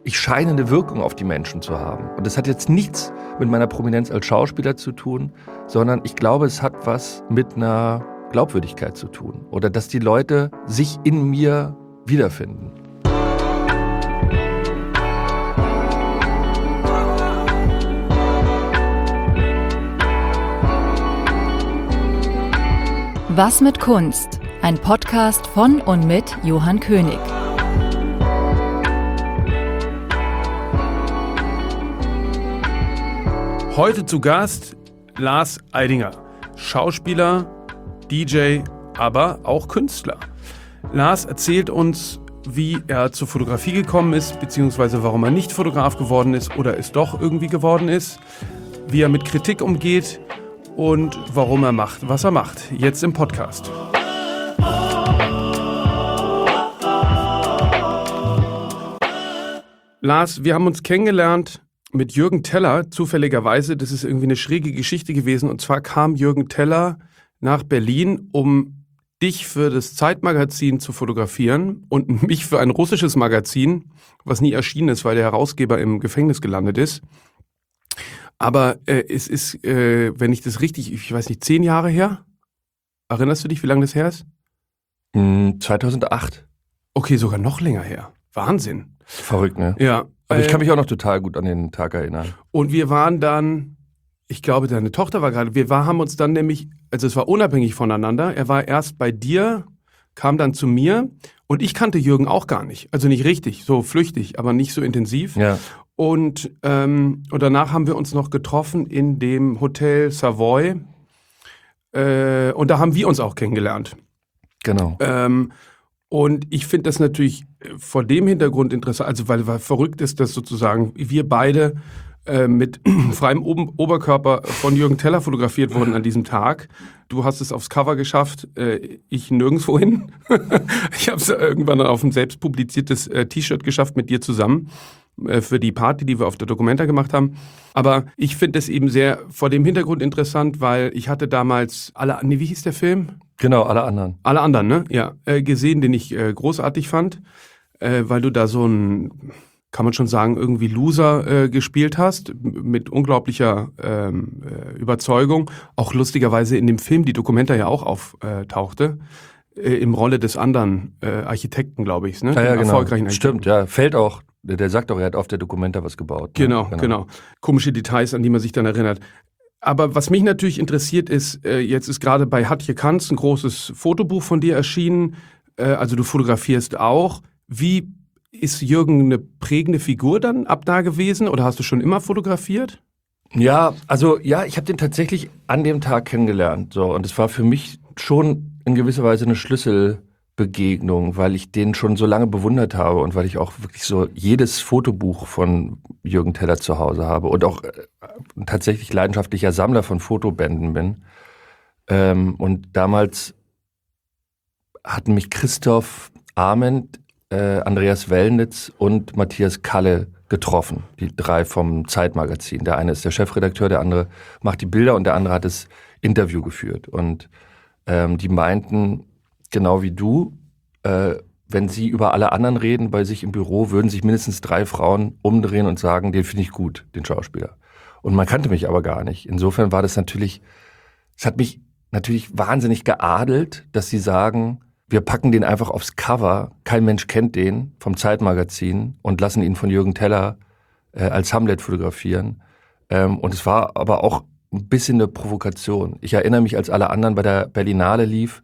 ich scheine eine Wirkung auf die Menschen zu haben. Und das hat jetzt nichts mit meiner Prominenz als Schauspieler zu tun, sondern ich glaube, es hat was mit einer Glaubwürdigkeit zu tun. Oder dass die Leute sich in mir wiederfinden. Was mit Kunst? Ein Podcast von und mit Johann König. Heute zu Gast Lars Eidinger, Schauspieler, DJ, aber auch Künstler. Lars erzählt uns, wie er zur Fotografie gekommen ist, beziehungsweise warum er nicht Fotograf geworden ist oder es doch irgendwie geworden ist, wie er mit Kritik umgeht und warum er macht, was er macht. Jetzt im Podcast. Lars, wir haben uns kennengelernt mit Jürgen Teller, zufälligerweise. Das ist irgendwie eine schräge Geschichte gewesen. Und zwar kam Jürgen Teller nach Berlin, um dich für das Zeitmagazin zu fotografieren und mich für ein russisches Magazin, was nie erschienen ist, weil der Herausgeber im Gefängnis gelandet ist. Aber es ist, wenn ich das richtig, ich weiß nicht, 10 Jahre her? Erinnerst du dich, wie lange das her ist? 2008. Okay, sogar noch länger her. Wahnsinn. Verrückt, ne? Ja. Aber ich kann mich auch noch total gut an den Tag erinnern. Und wir waren dann, ich glaube, deine Tochter war gerade, haben uns dann nämlich, also es war unabhängig voneinander, er war erst bei dir, kam dann zu mir und ich kannte Jürgen auch gar nicht. Also nicht richtig, so flüchtig, aber nicht so intensiv. Ja. Und danach haben wir uns noch getroffen in dem Hotel Savoy und da haben wir uns auch kennengelernt. Genau. Und ich finde das natürlich vor dem Hintergrund interessant, also weil verrückt ist, dass sozusagen wir beide mit freiem Oberkörper von Jürgen Teller fotografiert wurden an diesem Tag. Du hast es aufs Cover geschafft, ich nirgendwo hin. Ich habe es irgendwann auf ein selbst publiziertes T-Shirt geschafft mit dir zusammen für die Party, die wir auf der Documenta gemacht haben. Aber ich finde es eben sehr vor dem Hintergrund interessant, weil ich hatte damals wie hieß der Film? Genau, alle anderen. Alle anderen, ne? Ja, gesehen, den ich großartig fand, weil du da so ein, kann man schon sagen, irgendwie Loser gespielt hast, mit unglaublicher Überzeugung. Auch lustigerweise in dem Film die Documenta ja auch auftauchte, im Rolle des anderen Architekten, glaube ich, ne? Ja, genau. Erfolgreichen Stimmt, ja, fällt auch. Der sagt auch, er hat auf der Documenta was gebaut. Ne? Genau. Komische Details, an die man sich dann erinnert. Aber was mich natürlich interessiert ist, jetzt ist gerade bei Hatje Kanz ein großes Fotobuch von dir erschienen. Also du fotografierst auch. Wie ist Jürgen eine prägende Figur dann ab da gewesen? Oder hast du schon immer fotografiert? Ja, ich habe den tatsächlich an dem Tag kennengelernt. So, und es war für mich schon in gewisser Weise eine Schlüsselbegegnung, weil ich den schon so lange bewundert habe und weil ich auch wirklich so jedes Fotobuch von Jürgen Teller zu Hause habe und auch tatsächlich leidenschaftlicher Sammler von Fotobänden bin. Und damals hatten mich Christoph Arment, Andreas Wellnitz und Matthias Kalle getroffen, die 3 vom Zeitmagazin. Der eine ist der Chefredakteur, der andere macht die Bilder und der andere hat das Interview geführt. Und die meinten, genau wie du, wenn sie über alle anderen reden bei sich im Büro, würden sich mindestens 3 Frauen umdrehen und sagen, den finde ich gut, den Schauspieler. Und man kannte mich aber gar nicht. Insofern war das natürlich, es hat mich natürlich wahnsinnig geadelt, dass sie sagen, wir packen den einfach aufs Cover, kein Mensch kennt den vom Zeitmagazin und lassen ihn von Jürgen Teller als Hamlet fotografieren. Und es war aber auch ein bisschen eine Provokation. Ich erinnere mich, als alle anderen bei der Berlinale lief,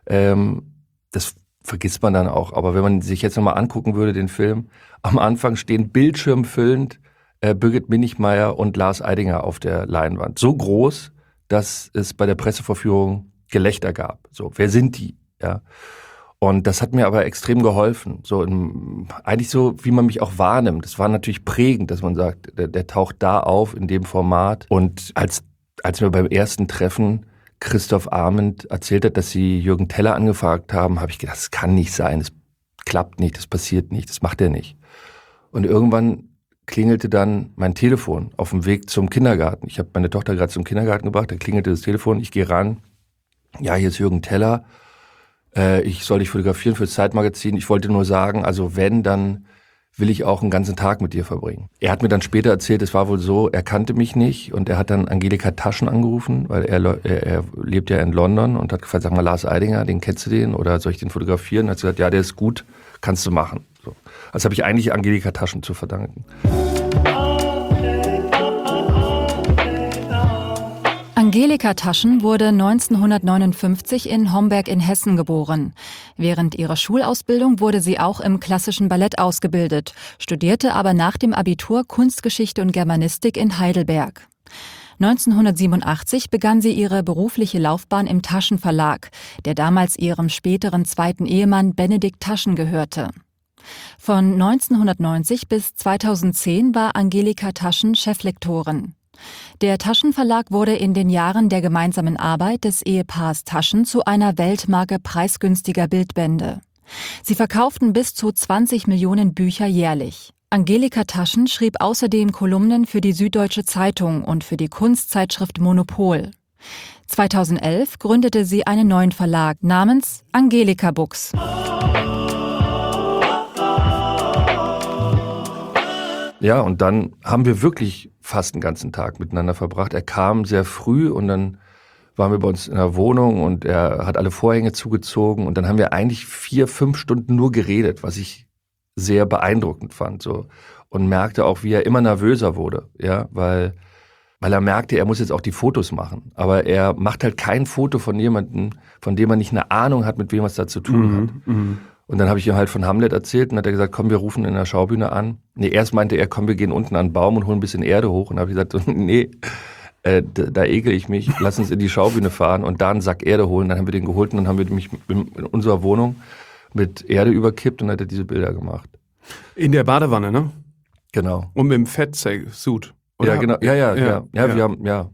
das vergisst man dann auch. Aber wenn man sich jetzt nochmal angucken würde, den Film, am Anfang stehen bildschirmfüllend Birgit Minichmeier und Lars Eidinger auf der Leinwand. So groß, dass es bei der Pressevorführung Gelächter gab. So, wer sind die? Ja. Und das hat mir aber extrem geholfen. So eigentlich so, wie man mich auch wahrnimmt. Das war natürlich prägend, dass man sagt, der taucht da auf in dem Format. Und als mir beim ersten Treffen Christoph Arment erzählt hat, dass sie Jürgen Teller angefragt haben, habe ich gedacht, das kann nicht sein, das klappt nicht, das passiert nicht, das macht er nicht. Und irgendwann klingelte dann mein Telefon auf dem Weg zum Kindergarten. Ich habe meine Tochter gerade zum Kindergarten gebracht, da klingelte das Telefon, ich gehe ran. Ja, hier ist Jürgen Teller. Ich soll dich fotografieren fürs Zeitmagazin. Ich wollte nur sagen, also wenn, dann will ich auch einen ganzen Tag mit dir verbringen. Er hat mir dann später erzählt, es war wohl so, er kannte mich nicht und er hat dann Angelika Taschen angerufen, weil er lebt ja in London und hat gefragt, sag mal, Lars Eidinger, den kennst du den oder soll ich den fotografieren? Und hat gesagt, ja, der ist gut, kannst du machen. So. Also habe ich eigentlich Angelika Taschen zu verdanken. Angelika Taschen wurde 1959 in Homberg in Hessen geboren. Während ihrer Schulausbildung wurde sie auch im klassischen Ballett ausgebildet, studierte aber nach dem Abitur Kunstgeschichte und Germanistik in Heidelberg. 1987 begann sie ihre berufliche Laufbahn im Taschen Verlag, der damals ihrem späteren zweiten Ehemann Benedikt Taschen gehörte. Von 1990 bis 2010 war Angelika Taschen Cheflektorin. Der Taschen Verlag wurde in den Jahren der gemeinsamen Arbeit des Ehepaars Taschen zu einer Weltmarke preisgünstiger Bildbände. Sie verkauften bis zu 20 Millionen Bücher jährlich. Angelika Taschen schrieb außerdem Kolumnen für die Süddeutsche Zeitung und für die Kunstzeitschrift Monopol. 2011 gründete sie einen neuen Verlag namens Angelika Books. Ja, und dann haben wir wirklich fast den ganzen Tag miteinander verbracht. Er kam sehr früh und dann waren wir bei uns in der Wohnung und er hat alle Vorhänge zugezogen und dann haben wir eigentlich 4-5 Stunden nur geredet, was ich sehr beeindruckend fand, so. Und merkte auch, wie er immer nervöser wurde, ja, weil er merkte, er muss jetzt auch die Fotos machen. Aber er macht halt kein Foto von jemandem, von dem er nicht eine Ahnung hat, mit wem er es da zu tun hat. Und dann habe ich ihm halt von Hamlet erzählt und hat er gesagt, komm, wir rufen in der Schaubühne an. Nee, erst meinte er, komm, wir gehen unten an den Baum und holen ein bisschen Erde hoch. Und dann habe ich gesagt, nee, da ekel ich mich, lass uns in die Schaubühne fahren und da einen Sack Erde holen. Dann haben wir den geholt und dann haben wir mich in unserer Wohnung mit Erde überkippt und hat er diese Bilder gemacht. In der Badewanne, ne? Genau. Und mit dem Fettsuit. Ja, genau. Ja. Wir haben, ja.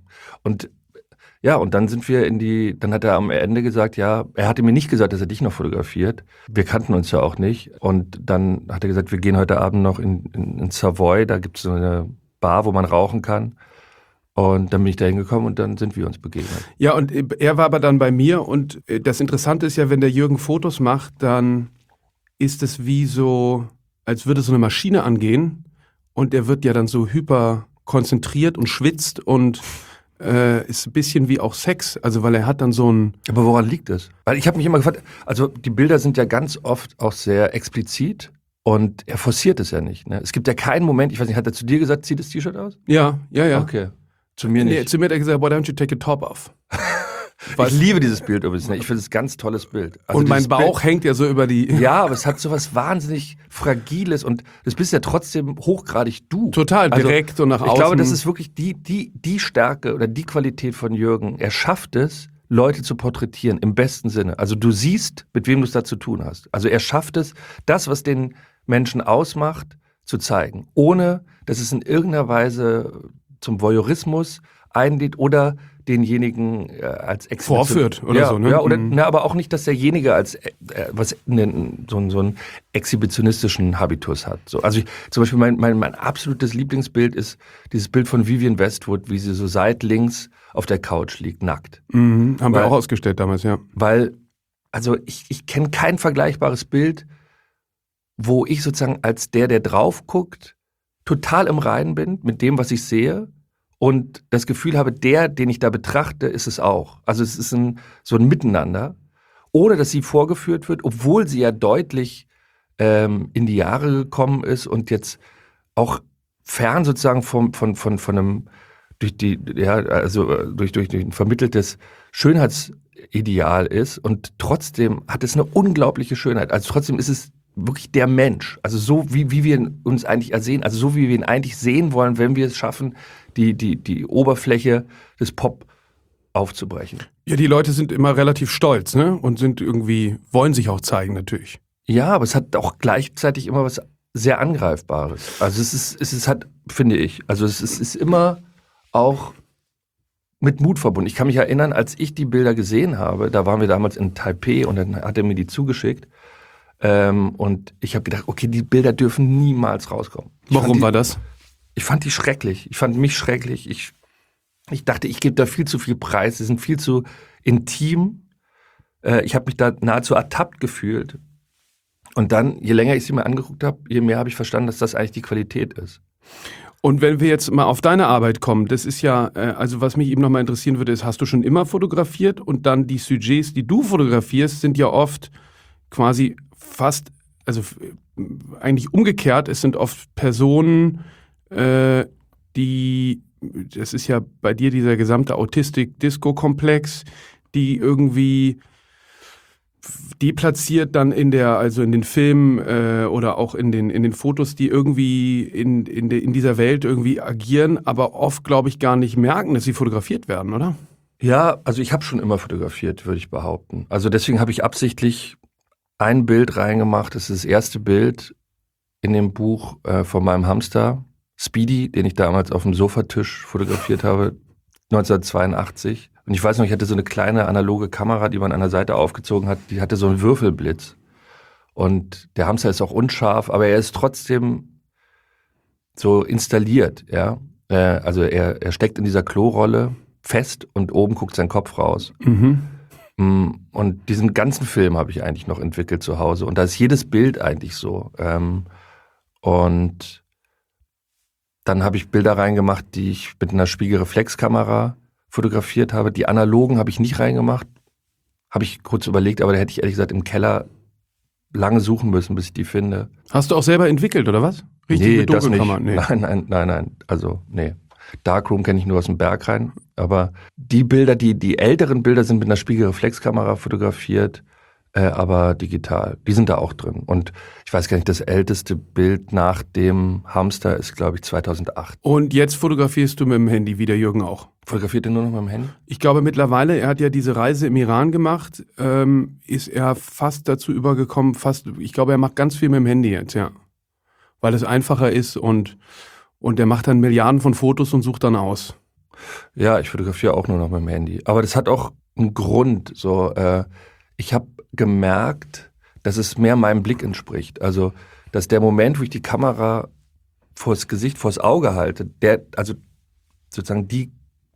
Und dann sind wir dann hat er am Ende gesagt, ja, er hatte mir nicht gesagt, dass er dich noch fotografiert. Wir kannten uns ja auch nicht. Und dann hat er gesagt, wir gehen heute Abend noch in Savoy, da gibt es so eine Bar, wo man rauchen kann. Und dann bin ich da hingekommen und dann sind wir uns begegnet. Ja, und er war aber dann bei mir und das Interessante ist ja, wenn der Jürgen Fotos macht, dann ist es wie so, als würde so eine Maschine angehen und der wird ja dann so hyper konzentriert und schwitzt und ist ein bisschen wie auch Sex, also weil er hat dann so ein... Aber woran liegt es? Weil ich habe mich immer gefragt, also die Bilder sind ja ganz oft auch sehr explizit und er forciert es ja nicht. Ne? Es gibt ja keinen Moment, ich weiß nicht, hat er zu dir gesagt, zieh das T-Shirt aus? Ja. Okay. Zu mir nicht. Nee, zu mir hat er gesagt, why don't you take your top off? Ich liebe dieses Bild übrigens. Ich finde es ein ganz tolles Bild. Also und mein Bauch hängt ja so über die... Ja, aber es hat so was wahnsinnig Fragiles und das bist ja trotzdem hochgradig du. Total, direkt und nach außen. Ich glaube, das ist wirklich die Stärke oder die Qualität von Jürgen. Er schafft es, Leute zu porträtieren, im besten Sinne. Also du siehst, mit wem du es da zu tun hast. Also er schafft es, das, was den Menschen ausmacht, zu zeigen. Ohne, dass es in irgendeiner Weise zum Voyeurismus einlädt oder denjenigen als vorführt oder so, ne? Ja, oder aber auch nicht, dass derjenige als so einen exhibitionistischen Habitus hat. So, also zum Beispiel mein absolutes Lieblingsbild ist dieses Bild von Vivienne Westwood, wie sie so seitlings auf der Couch liegt, nackt. Haben wir auch ausgestellt damals, ja. Weil, also ich kenne kein vergleichbares Bild, wo ich sozusagen als der drauf guckt, total im Reinen bin mit dem, was ich sehe. Und das Gefühl habe, den ich da betrachte, ist es auch. Also es ist so ein Miteinander, ohne dass sie vorgeführt wird, obwohl sie ja deutlich in die Jahre gekommen ist und jetzt auch fern sozusagen von einem durch ein vermitteltes Schönheitsideal ist. Und trotzdem hat es eine unglaubliche Schönheit. Also trotzdem ist es wirklich der Mensch, also so wie wir uns eigentlich ersehen, also so wie wir ihn eigentlich sehen wollen, wenn wir es schaffen, die Oberfläche des Pop aufzubrechen. Ja, die Leute sind immer relativ stolz, ne? Und wollen sich auch zeigen natürlich. Ja, aber es hat auch gleichzeitig immer was sehr Angreifbares. Also es hat, finde ich, also es ist immer auch mit Mut verbunden. Ich kann mich erinnern, als ich die Bilder gesehen habe, da waren wir damals in Taipei und dann hat er mir die zugeschickt. Und ich habe gedacht, okay, die Bilder dürfen niemals rauskommen. Warum war das? Ich fand die schrecklich. Ich fand mich schrecklich. Ich dachte, ich gebe da viel zu viel Preis. Sie sind viel zu intim. Ich habe mich da nahezu ertappt gefühlt. Und dann, je länger ich sie mir angeguckt habe, je mehr habe ich verstanden, dass das eigentlich die Qualität ist. Und wenn wir jetzt mal auf deine Arbeit kommen, das ist ja, also was mich eben nochmal interessieren würde, ist, hast du schon immer fotografiert und dann die Sujets, die du fotografierst, sind ja oft quasi fast, also eigentlich umgekehrt, es sind oft Personen, die, das ist ja bei dir dieser gesamte Autistik-Disco-Komplex, die irgendwie deplatziert dann in den Filmen oder auch in den Fotos, die irgendwie in dieser Welt irgendwie agieren, aber oft, glaube ich, gar nicht merken, dass sie fotografiert werden, oder? Ja, also ich habe schon immer fotografiert, würde ich behaupten. Also deswegen habe ich absichtlich ein Bild reingemacht. Das ist das erste Bild in dem Buch von meinem Hamster, Speedy, den ich damals auf dem Sofatisch fotografiert habe, 1982. Und ich weiß noch, ich hatte so eine kleine analoge Kamera, die man an der Seite aufgezogen hat, die hatte so einen Würfelblitz. Und der Hamster ist auch unscharf, aber er ist trotzdem so installiert, ja. Also er steckt in dieser Klorolle fest und oben guckt sein Kopf raus. Mhm. Und diesen ganzen Film habe ich eigentlich noch entwickelt zu Hause. Und da ist jedes Bild eigentlich so. Und dann habe ich Bilder reingemacht, die ich mit einer Spiegelreflexkamera fotografiert habe. Die analogen habe ich nicht reingemacht. Habe ich kurz überlegt, aber da hätte ich ehrlich gesagt im Keller lange suchen müssen, bis ich die finde. Hast du auch selber entwickelt, oder was? Nee, mit das nicht. Dunkelkammer? Nein. Also, nee. Darkroom kenne ich nur aus dem Berg rein. Aber die Bilder, die älteren Bilder sind mit einer Spiegelreflexkamera fotografiert, aber digital. Die sind da auch drin. Und ich weiß gar nicht, das älteste Bild nach dem Hamster ist, glaube ich, 2008. Und jetzt fotografierst du mit dem Handy, wie der Jürgen auch. Fotografiert er nur noch mit dem Handy? Ich glaube mittlerweile, er hat ja diese Reise im Iran gemacht, ist er fast dazu übergekommen, ich glaube, er macht ganz viel mit dem Handy jetzt, ja. Weil es einfacher ist und er macht dann Milliarden von Fotos und sucht dann aus. Ja, ich fotografiere auch nur noch mit dem Handy. Aber das hat auch einen Grund. So, ich habe gemerkt, dass es mehr meinem Blick entspricht. Also, dass der Moment, wo ich die Kamera vors Gesicht, vors Auge halte, also sozusagen die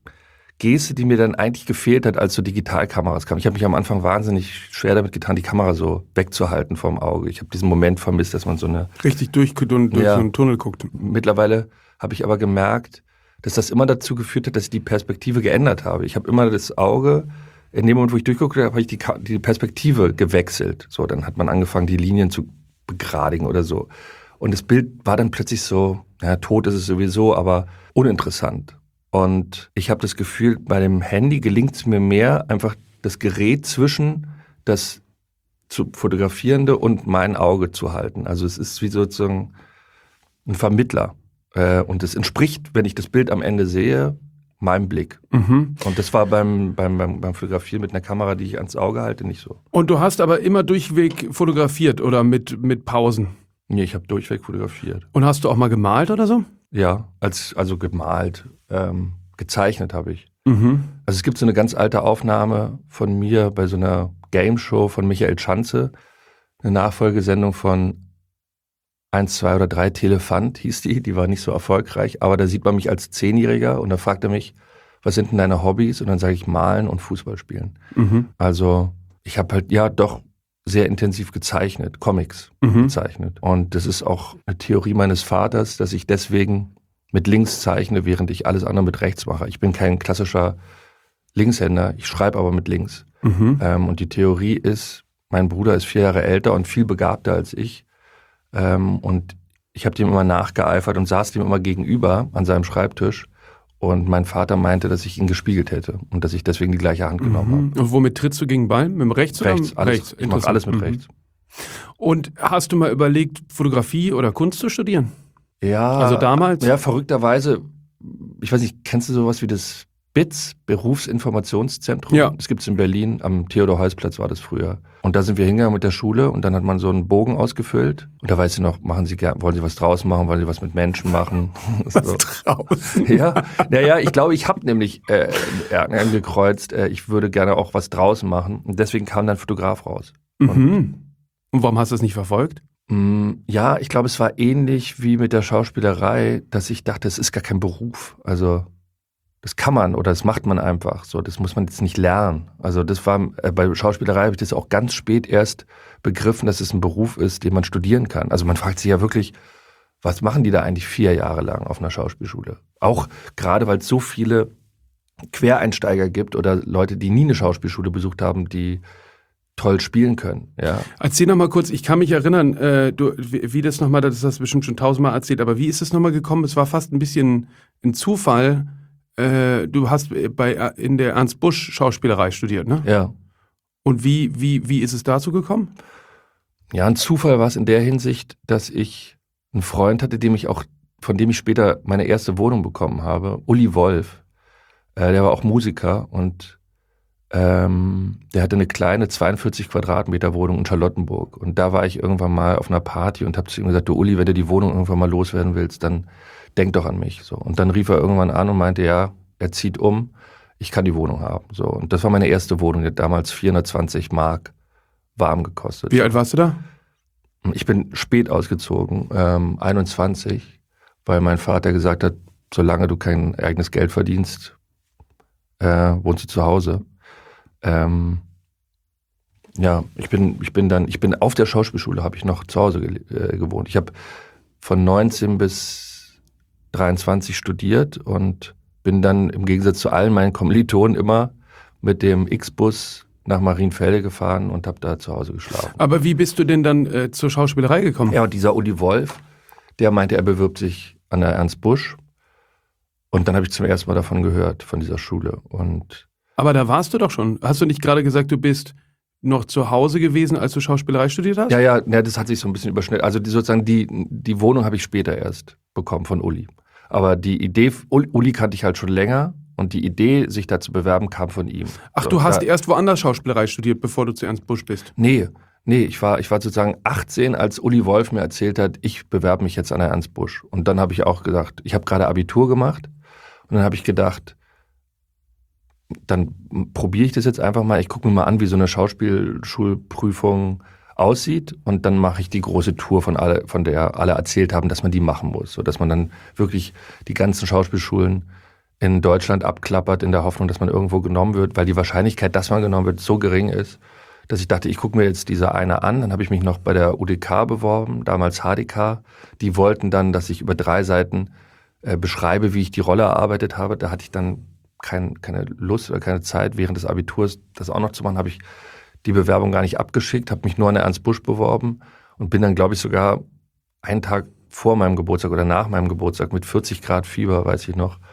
Geste, die mir dann eigentlich gefehlt hat, als so Digitalkameras kamen. Ich habe mich am Anfang wahnsinnig schwer damit getan, die Kamera so wegzuhalten vom Auge. Ich habe diesen Moment vermisst, dass man so eine... Richtig durch so einen Tunnel guckt. Mittlerweile habe ich aber gemerkt, dass das immer dazu geführt hat, dass ich die Perspektive geändert habe. Ich habe immer das Auge, in dem Moment, wo ich durchguckte, habe ich die Perspektive gewechselt. So, dann hat man angefangen, die Linien zu begradigen oder so. Und das Bild war dann plötzlich so, tot ist es sowieso, aber uninteressant. Und ich habe das Gefühl, bei dem Handy gelingt es mir mehr, einfach das Gerät zwischen das zu Fotografierende und mein Auge zu halten. Also es ist wie sozusagen ein Vermittler. Und es entspricht, wenn ich das Bild am Ende sehe, meinem Blick. Mhm. Und das war beim Fotografieren mit einer Kamera, die ich ans Auge halte, nicht so. Und du hast aber immer durchweg fotografiert oder mit Pausen? Nee, ich habe durchweg fotografiert. Und hast du auch mal gemalt oder so? Ja, also gemalt, gezeichnet habe ich. Mhm. Also es gibt so eine ganz alte Aufnahme von mir bei so einer Game-Show von Michael Schanze, eine Nachfolgesendung von 1, 2 oder 3 Telefant hieß die war nicht so erfolgreich, aber da sieht man mich als 10-Jähriger und da fragt er mich, was sind denn deine Hobbys? Und dann sage ich malen und Fußball spielen. Mhm. Also ich habe halt doch sehr intensiv gezeichnet, Comics gezeichnet. Und das ist auch eine Theorie meines Vaters, dass ich deswegen mit links zeichne, während ich alles andere mit rechts mache. Ich bin kein klassischer Linkshänder, ich schreibe aber mit links. Mhm. Und die Theorie ist, mein Bruder ist 4 Jahre älter und viel begabter als ich. Und ich habe dem immer nachgeeifert und saß dem immer gegenüber an seinem Schreibtisch. Und mein Vater meinte, dass ich ihn gespiegelt hätte und dass ich deswegen die gleiche Hand genommen habe. Und womit trittst du gegen Ball? Mit dem Rechts oder Rechts, alles. Rechts? Ich mache alles mit rechts. Und hast du mal überlegt, Fotografie oder Kunst zu studieren? Ja. Also damals? Ja, verrückterweise, ich weiß nicht, kennst du sowas wie das BITS, Berufsinformationszentrum? Ja. Das gibt's in Berlin, am Theodor-Heuss-Platz war das früher. Und da sind wir hingegangen mit der Schule und dann hat man so einen Bogen ausgefüllt. Und da weißt du noch, wollen Sie was draußen machen, wollen Sie was mit Menschen machen? Was draußen? Ja, naja, ich glaube, ich habe nämlich angekreuzt, ich würde gerne auch was draußen machen. Und deswegen kam dann Fotograf raus. Und warum hast du es nicht verfolgt? Ja, ich glaube, es war ähnlich wie mit der Schauspielerei, dass ich dachte, es ist gar kein Beruf. Also Das kann man oder das macht man einfach. So, das muss man jetzt nicht lernen. Also das war bei Schauspielerei habe ich das auch ganz spät erst begriffen, dass es ein Beruf ist, den man studieren kann. Also man fragt sich ja wirklich, was machen die da eigentlich 4 Jahre lang auf einer Schauspielschule? Auch gerade, weil es so viele Quereinsteiger gibt oder Leute, die nie eine Schauspielschule besucht haben, die toll spielen können. Ja. Erzähl noch mal kurz, ich kann mich erinnern, wie das nochmal, das hast du bestimmt schon 1000-mal erzählt, aber wie ist es nochmal gekommen? Es war fast ein bisschen ein Zufall. Du hast in der Ernst Busch Schauspielerei studiert, ne? Ja. Und wie ist es dazu gekommen? Ja, ein Zufall war es in der Hinsicht, dass ich einen Freund hatte, von dem ich später meine erste Wohnung bekommen habe, Uli Wolf. Der war auch Musiker und der hatte eine kleine 42 Quadratmeter Wohnung in Charlottenburg. Und da war ich irgendwann mal auf einer Party und habe zu ihm gesagt, du Uli, wenn du die Wohnung irgendwann mal loswerden willst, dann denk doch an mich. So. Und dann rief er irgendwann an und meinte, ja, er zieht um, ich kann die Wohnung haben. So. Und das war meine erste Wohnung, die hat damals 420 Mark warm gekostet. Wie alt warst du da? Ich bin spät ausgezogen, 21, weil mein Vater gesagt hat, solange du kein eigenes Geld verdienst, wohnst du zu Hause. Ja, ich bin auf der Schauspielschule, habe ich noch zu Hause gewohnt. Ich habe von 19 bis 23 studiert und bin dann im Gegensatz zu allen meinen Kommilitonen immer mit dem X-Bus nach Marienfelde gefahren und habe da zu Hause geschlafen. Aber wie bist du denn dann zur Schauspielerei gekommen? Ja, und dieser Uli Wolf, der meinte, er bewirbt sich an der Ernst Busch. Und dann habe ich zum ersten Mal davon gehört, von dieser Schule. Aber da warst du doch schon. Hast du nicht gerade gesagt, du bist noch zu Hause gewesen, als du Schauspielerei studiert hast? Ja, das hat sich so ein bisschen überschnitten. Also die Wohnung habe ich später erst bekommen von Uli. Aber die Idee, Uli kannte ich halt schon länger und die Idee, sich da zu bewerben, kam von ihm. Ach, du hast erst woanders Schauspielerei studiert, bevor du zu Ernst Busch bist? Nee, ich war sozusagen 18, als Uli Wolf mir erzählt hat, ich bewerbe mich jetzt an der Ernst Busch. Und dann habe ich auch gesagt, ich habe gerade Abitur gemacht und dann habe ich gedacht, dann probiere ich das jetzt einfach mal. Ich gucke mir mal an, wie so eine Schauspielschulprüfung aussieht und dann mache ich die große Tour, von der alle erzählt haben, dass man die machen muss. Sodass man dann wirklich die ganzen Schauspielschulen in Deutschland abklappert, in der Hoffnung, dass man irgendwo genommen wird, weil die Wahrscheinlichkeit, dass man genommen wird, so gering ist, dass ich dachte, ich gucke mir jetzt diese eine an. Dann habe ich mich noch bei der UDK beworben, damals HDK. Die wollten dann, dass ich über 3 Seiten beschreibe, wie ich die Rolle erarbeitet habe. Da hatte ich dann keine Lust oder keine Zeit, während des Abiturs das auch noch zu machen, habe ich die Bewerbung gar nicht abgeschickt, habe mich nur an der Ernst Busch beworben und bin dann, glaube ich, sogar einen Tag vor meinem Geburtstag oder nach meinem Geburtstag mit 40 Grad Fieber, weiß ich noch,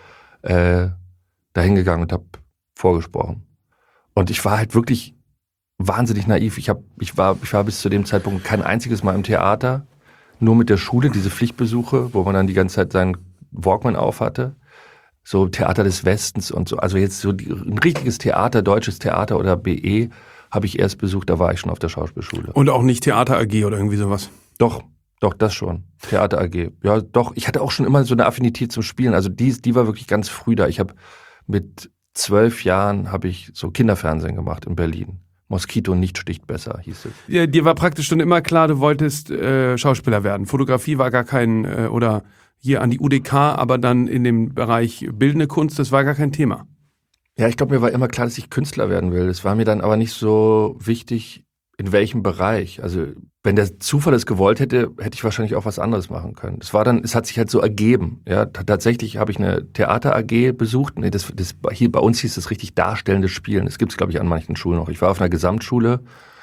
dahin gegangen und habe vorgesprochen. Und ich war halt wirklich wahnsinnig naiv. Ich war bis zu dem Zeitpunkt kein einziges Mal im Theater, nur mit der Schule, diese Pflichtbesuche, wo man dann die ganze Zeit seinen Walkman auf hatte. So Theater des Westens und so. Also jetzt so ein richtiges Theater, deutsches Theater oder BE habe ich erst besucht, da war ich schon auf der Schauspielschule. Und auch nicht Theater AG oder irgendwie sowas? Doch, das schon. Theater AG. Ja, doch. Ich hatte auch schon immer so eine Affinität zum Spielen. Also die war wirklich ganz früh da. Ich habe mit 12 Jahren habe ich so Kinderfernsehen gemacht in Berlin. Moskito nicht sticht besser, hieß es. Ja, dir war praktisch schon immer klar, du wolltest Schauspieler werden. Fotografie war gar kein, oder hier an die UDK, aber dann in dem Bereich bildende Kunst, das war gar kein Thema. Ja, ich glaube, mir war immer klar, dass ich Künstler werden will. Es war mir dann aber nicht so wichtig, in welchem Bereich. Also wenn der Zufall es gewollt hätte, hätte ich wahrscheinlich auch was anderes machen können. Es hat sich halt so ergeben. Ja, tatsächlich habe ich eine Theater AG besucht. Nee, hier bei uns hieß es richtig darstellendes Spielen. Das gibt es, glaube ich, an manchen Schulen noch. Ich war auf einer Gesamtschule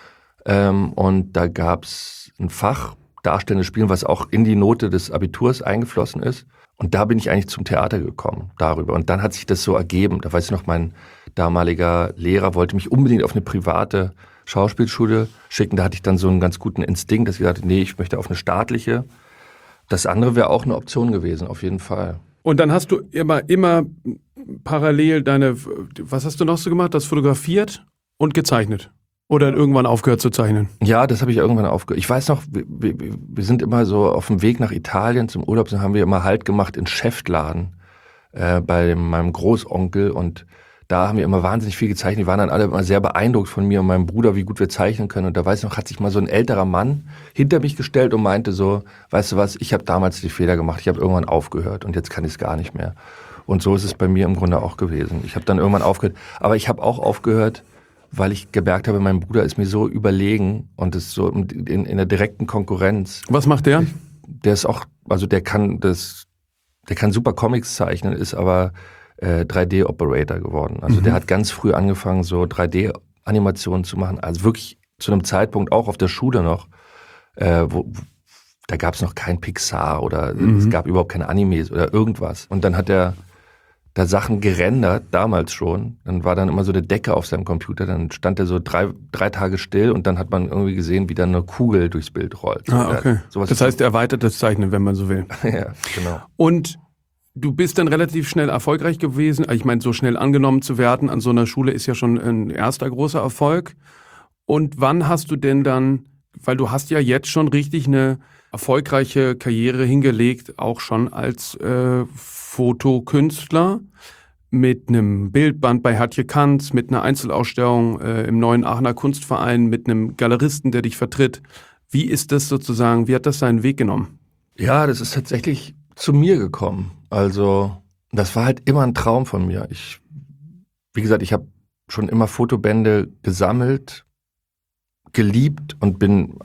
und da gab es ein Fach darstellendes Spielen, was auch in die Note des Abiturs eingeflossen ist. Und da bin ich eigentlich zum Theater gekommen, darüber. Und dann hat sich das so ergeben. Da weiß ich noch, mein damaliger Lehrer wollte mich unbedingt auf eine private Schauspielschule schicken. Da hatte ich dann so einen ganz guten Instinkt, dass ich gesagt habe, nee, ich möchte auf eine staatliche. Das andere wäre auch eine Option gewesen, auf jeden Fall. Und dann hast du immer parallel was hast du noch so gemacht? Das fotografiert und gezeichnet? Oder irgendwann aufgehört zu zeichnen? Ja, das habe ich irgendwann aufgehört. Ich weiß noch, wir sind immer so auf dem Weg nach Italien zum Urlaub, so haben wir immer Halt gemacht in Schäftladen bei meinem Großonkel und da haben wir immer wahnsinnig viel gezeichnet. Die waren dann alle immer sehr beeindruckt von mir und meinem Bruder, wie gut wir zeichnen können. Und da weiß ich noch, hat sich mal so ein älterer Mann hinter mich gestellt und meinte so, weißt du was, ich habe damals die Fehler gemacht, ich habe irgendwann aufgehört und jetzt kann ich es gar nicht mehr. Und so ist es bei mir im Grunde auch gewesen. Ich habe dann irgendwann aufgehört. Aber ich habe auch aufgehört, weil ich gemerkt habe, mein Bruder ist mir so überlegen und ist so in der direkten Konkurrenz. Was macht der? Der ist auch, also der kann super Comics zeichnen, ist aber 3D-Operator geworden. Also der hat ganz früh angefangen, so 3D-Animationen zu machen. Also wirklich zu einem Zeitpunkt auch auf der Schule noch, wo da gab es noch kein Pixar oder es gab überhaupt keine Animes oder irgendwas. Und dann hat er da Sachen gerendert, damals schon. Dann war dann immer so eine Decke auf seinem Computer, dann stand er so drei Tage still und dann hat man irgendwie gesehen, wie dann eine Kugel durchs Bild rollt. Okay. Das heißt, erweitertes Zeichnen, wenn man so will. Ja, genau. Und du bist dann relativ schnell erfolgreich gewesen. Ich meine, so schnell angenommen zu werden an so einer Schule ist ja schon ein erster großer Erfolg. Und wann hast du denn dann, weil du hast ja jetzt schon richtig eine erfolgreiche Karriere hingelegt, auch schon als Fotokünstler mit einem Bildband bei Hatje Kantz, mit einer Einzelausstellung im Neuen Aachener Kunstverein, mit einem Galeristen, der dich vertritt. Wie ist das sozusagen, wie hat das seinen Weg genommen? Ja, das ist tatsächlich zu mir gekommen. Also das war halt immer ein Traum von mir. Wie gesagt, ich habe schon immer Fotobände gesammelt, geliebt und bin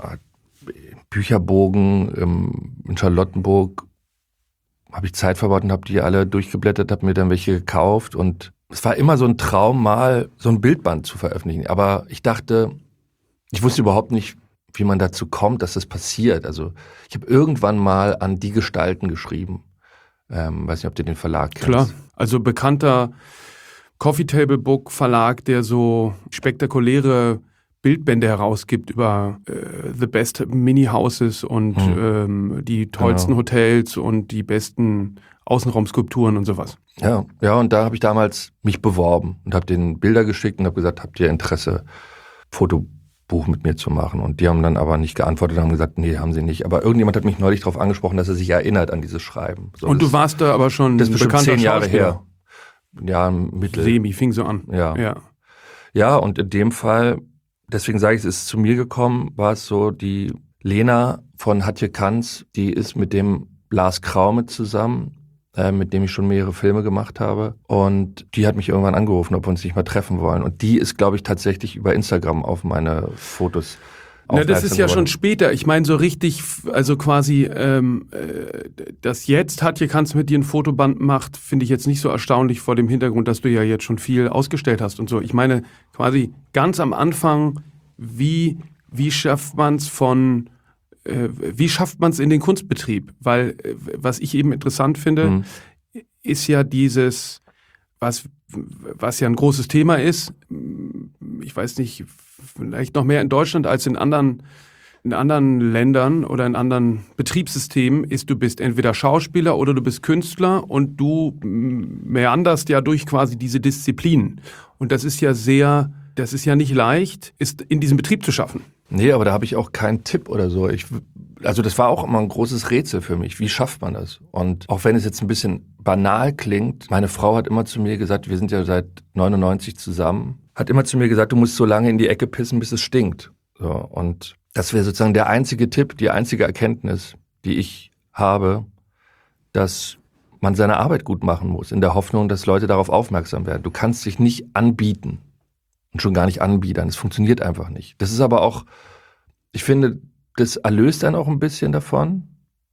Bücherbogen in Charlottenburg, habe ich Zeit verbracht und habe die alle durchgeblättert, habe mir dann welche gekauft und es war immer so ein Traum, mal so ein Bildband zu veröffentlichen. Aber ich dachte, ich wusste überhaupt nicht, wie man dazu kommt, dass das passiert. Also ich habe irgendwann mal an Die Gestalten geschrieben. Weiß nicht, ob du den Verlag kennst. Klar, also bekannter Coffee Table Book Verlag, der so spektakuläre Bildbände herausgibt über the best Mini-Houses und die tollsten Hotels und die besten Außenraumskulpturen und sowas. Ja, und da habe ich damals mich beworben und habe denen Bilder geschickt und habe gesagt, habt ihr Interesse, Fotobuch mit mir zu machen? Und die haben dann aber nicht geantwortet und haben gesagt, nee, haben sie nicht. Aber irgendjemand hat mich neulich darauf angesprochen, dass er sich erinnert an dieses Schreiben. So, und du warst da aber schon das ist bestimmt bekannter 10 Jahre Schauspieler. her. Ja, Mittel. Semi, fing so an. Ja, und in dem Fall, deswegen sage ich, es ist zu mir gekommen, war es so, die Lena von Hatje Kantz, die ist mit dem Lars Kraume zusammen, mit dem ich schon mehrere Filme gemacht habe. Und die hat mich irgendwann angerufen, ob wir uns nicht mal treffen wollen. Und die ist, glaube ich, tatsächlich über Instagram auf meine Fotos aufmerksam das ist ja geworden. schon später. Ich meine so richtig, also quasi, dass jetzt Hatje Kantz mit dir ein Fotoband macht, finde ich jetzt nicht so erstaunlich vor dem Hintergrund, dass du ja jetzt schon viel ausgestellt hast und so. Ich meine quasi ganz am Anfang, wie schafft man es in den Kunstbetrieb? Weil was ich eben interessant finde, ist ja dieses, was ja ein großes Thema ist, ich weiß nicht, vielleicht noch mehr in Deutschland als in anderen Ländern oder in anderen Betriebssystemen, ist, du bist entweder Schauspieler oder du bist Künstler und du meanderst ja durch quasi diese Disziplinen. Und das ist ja nicht leicht, ist in diesem Betrieb zu schaffen. Nee, aber da habe ich auch keinen Tipp oder so. Also das war auch immer ein großes Rätsel für mich. Wie schafft man das? Und auch wenn es jetzt ein bisschen banal klingt, meine Frau hat immer zu mir gesagt, wir sind ja seit 99 zusammen, hat immer zu mir gesagt, du musst so lange in die Ecke pissen, bis es stinkt. So, und das wäre sozusagen der einzige Tipp, die einzige Erkenntnis, die ich habe, dass man seine Arbeit gut machen muss, in der Hoffnung, dass Leute darauf aufmerksam werden. Du kannst dich nicht anbieten und schon gar nicht anbiedern. Es funktioniert einfach nicht. Das ist aber auch, ich finde, das erlöst einen auch ein bisschen davon.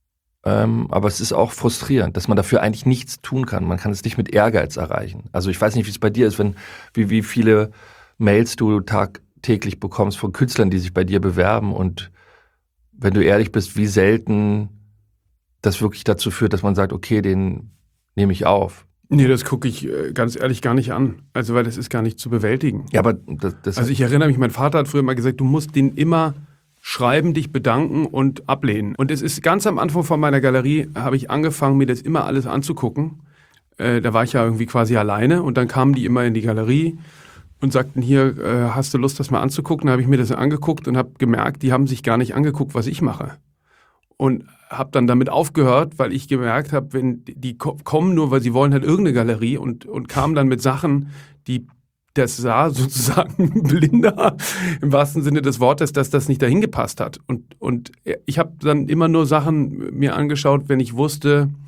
Aber es ist auch frustrierend, dass man dafür eigentlich nichts tun kann. Man kann es nicht mit Ehrgeiz erreichen. Also ich weiß nicht, wie es bei dir ist, wie viele Mails du tagtäglich bekommst von Künstlern, die sich bei dir bewerben. Und wenn du ehrlich bist, wie selten das wirklich dazu führt, dass man sagt, okay, den nehme ich auf. Nee, das gucke ich ganz ehrlich gar nicht an. Also, weil das ist gar nicht zu bewältigen. Ja, aber also ich erinnere mich, mein Vater hat früher mal gesagt, du musst den immer schreiben, dich bedanken und ablehnen. Und es ist ganz am Anfang von meiner Galerie, habe ich angefangen, mir das immer alles anzugucken. Da war ich ja irgendwie quasi alleine und dann kamen die immer in die Galerie und sagten, hier, hast du Lust, das mal anzugucken? Da habe ich mir das angeguckt und habe gemerkt, die haben sich gar nicht angeguckt, was ich mache. Und habe dann damit aufgehört, weil ich gemerkt habe, wenn die kommen nur, weil sie wollen halt irgendeine Galerie und kamen dann mit Sachen, das sah sozusagen blinder im wahrsten Sinne des Wortes, dass das nicht dahin gepasst hat. Und ich habe dann immer nur Sachen mir angeschaut, wenn ich wusste,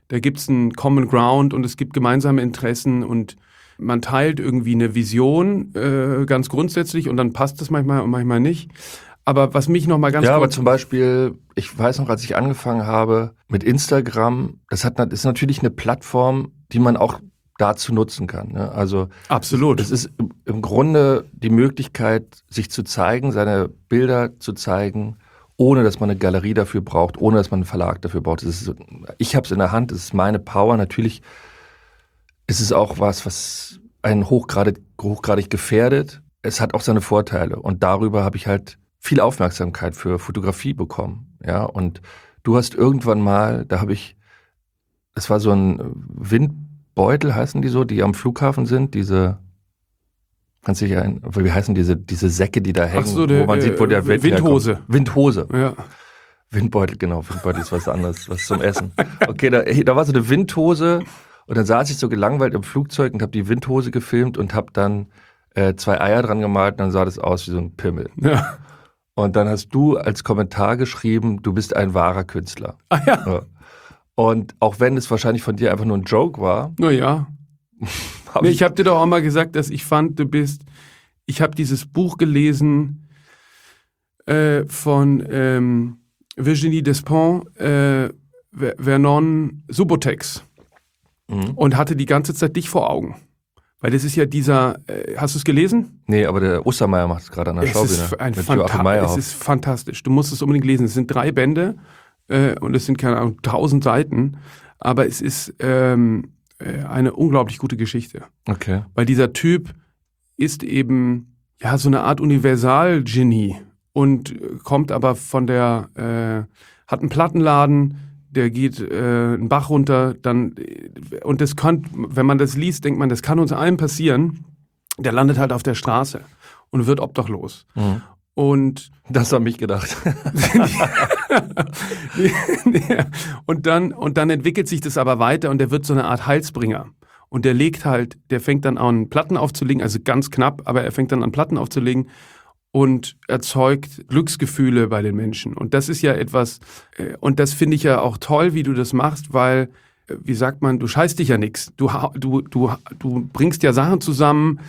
da gibt es einen Common Ground und es gibt gemeinsame Interessen und man teilt irgendwie eine Vision ganz grundsätzlich und dann passt das manchmal und manchmal nicht. Aber was mich noch mal ganz kurz... Ja, aber kurz... zum Beispiel, ich weiß noch, als ich angefangen habe mit Instagram, das ist natürlich eine Plattform, die man auch dazu nutzen kann. Ne? Also Absolut. Es ist im Grunde die Möglichkeit, sich zu zeigen, seine Bilder zu zeigen, ohne dass man eine Galerie dafür braucht, ohne dass man einen Verlag dafür braucht. Ich habe es in der Hand, es ist meine Power. Natürlich ist es auch was einen hochgradig gefährdet. Es hat auch seine Vorteile. Und darüber habe ich halt viel Aufmerksamkeit für Fotografie bekommen. Ja, und du hast irgendwann mal, es war so ein Windbeutel, heißen die so, die am Flughafen sind, kannst du dich erinnern, wie heißen diese Säcke, die da hängen, wo man sieht, wo der Wind Windhose. Herkommt. Windhose. Ja. Windbeutel, genau. Windbeutel ist was anderes, was zum Essen. Okay, da war so eine Windhose und dann saß ich so gelangweilt im Flugzeug und habe die Windhose gefilmt und habe dann 2 Eier dran gemalt und dann sah das aus wie so ein Pimmel. Ja. Und dann hast du als Kommentar geschrieben, du bist ein wahrer Künstler. Ah ja. Ja. Und auch wenn es wahrscheinlich von dir einfach nur ein Joke war. Naja. Ich habe dir doch auch mal gesagt, dass ich fand, ich habe dieses Buch gelesen von Virginie Despentes, Vernon Subotex und hatte die ganze Zeit dich vor Augen. Weil das ist ja hast du es gelesen? Nee, aber der Ostermeier macht es gerade an der Schaubühne. Es ist fantastisch. Du musst es unbedingt lesen. Es sind 3 Bände und es sind, keine Ahnung, 1000 Seiten. Aber es ist eine unglaublich gute Geschichte. Okay. Weil dieser Typ ist eben ja so eine Art Universal-Genie und kommt aber hat einen Plattenladen, der geht einen Bach runter, und das wenn man das liest, denkt man, das kann uns allen passieren. Der landet halt auf der Straße und wird obdachlos. Mhm. Und das hat mich gedacht. und dann entwickelt sich das aber weiter und der wird so eine Art Heilsbringer. Und der fängt dann an, Platten aufzulegen, also ganz knapp, aber er fängt dann an, Platten aufzulegen und erzeugt Glücksgefühle bei den Menschen. Und das ist ja etwas, und das finde ich ja auch toll, wie du das machst, weil, wie sagt man, du scheißt dich ja nix. Du bringst ja Sachen zusammen,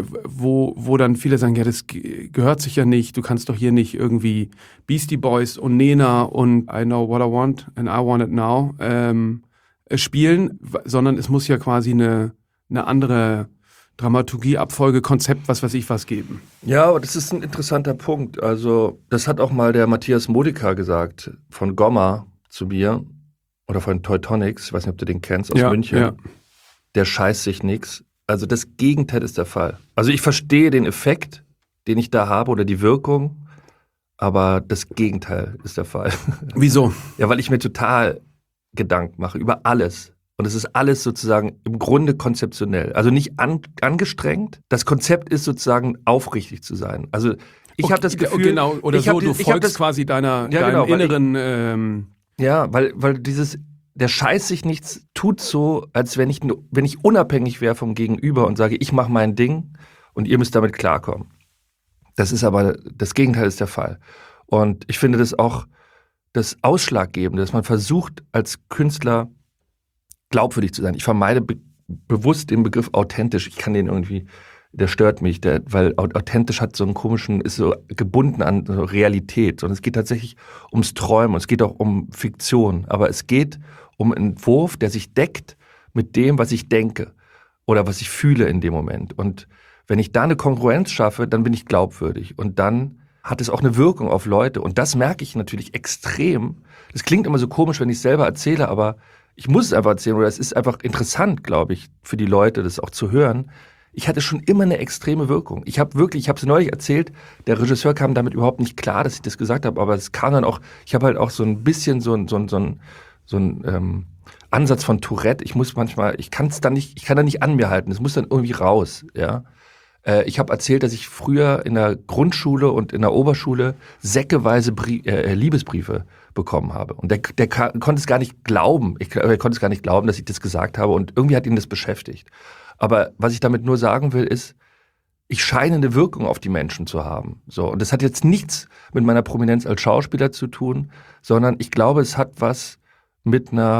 wo dann viele sagen, ja, das gehört sich ja nicht, du kannst doch hier nicht irgendwie Beastie Boys und Nena und I Know What I Want and I Want It Now spielen, sondern es muss ja quasi eine andere Dramaturgie, Abfolge, Konzept, was weiß ich was geben. Ja, aber das ist ein interessanter Punkt. Also das hat auch mal der Matthias Modica gesagt, von Gomma zu mir oder von Teutonics, ich weiß nicht, ob du den kennst, aus München. Ja. Der scheißt sich nix. Also das Gegenteil ist der Fall. Also ich verstehe den Effekt, den ich da habe oder die Wirkung, aber das Gegenteil ist der Fall. Wieso? Ja, weil ich mir total Gedanken mache über alles. Und es ist alles sozusagen im Grunde konzeptionell. Also nicht angestrengt. Das Konzept ist sozusagen aufrichtig zu sein. Also ich habe das Gefühl... Genau, oder so, du folgst quasi deinem inneren... weil der scheiß sich nichts tut so, als wenn ich unabhängig wäre vom Gegenüber und sage, ich mache mein Ding und ihr müsst damit klarkommen. Das Gegenteil ist der Fall. Und ich finde das auch das Ausschlaggebende, dass man versucht, als Künstler glaubwürdig zu sein. Ich vermeide bewusst den Begriff authentisch. Ich kann den irgendwie, der stört mich, weil authentisch hat so einen komischen, ist so gebunden an so Realität. Sondern es geht tatsächlich ums Träumen, es geht auch um Fiktion. Aber es geht um einen Entwurf, der sich deckt mit dem, was ich denke oder was ich fühle in dem Moment. Und wenn ich da eine Kongruenz schaffe, dann bin ich glaubwürdig. Und dann hat es auch eine Wirkung auf Leute. Und das merke ich natürlich extrem. Das klingt immer so komisch, wenn ich es selber erzähle, aber ich muss es einfach erzählen, oder es ist einfach interessant, glaube ich, für die Leute, das auch zu hören. Ich hatte schon immer eine extreme Wirkung. Ich habe es neulich erzählt, der Regisseur kam damit überhaupt nicht klar, dass ich das gesagt habe, aber es kam dann auch, ich habe halt auch so ein bisschen so ein Ansatz von Tourette. Ich kann da nicht an mir halten, es muss dann irgendwie raus, ja. Ich habe erzählt, dass ich früher in der Grundschule und in der Oberschule säckeweise Liebesbriefe bekommen habe. Und der konnte es gar nicht glauben. Er konnte es gar nicht glauben, dass ich das gesagt habe. Und irgendwie hat ihn das beschäftigt. Aber was ich damit nur sagen will, ist, ich scheine eine Wirkung auf die Menschen zu haben. So. Und das hat jetzt nichts mit meiner Prominenz als Schauspieler zu tun, sondern ich glaube, es hat was mit einer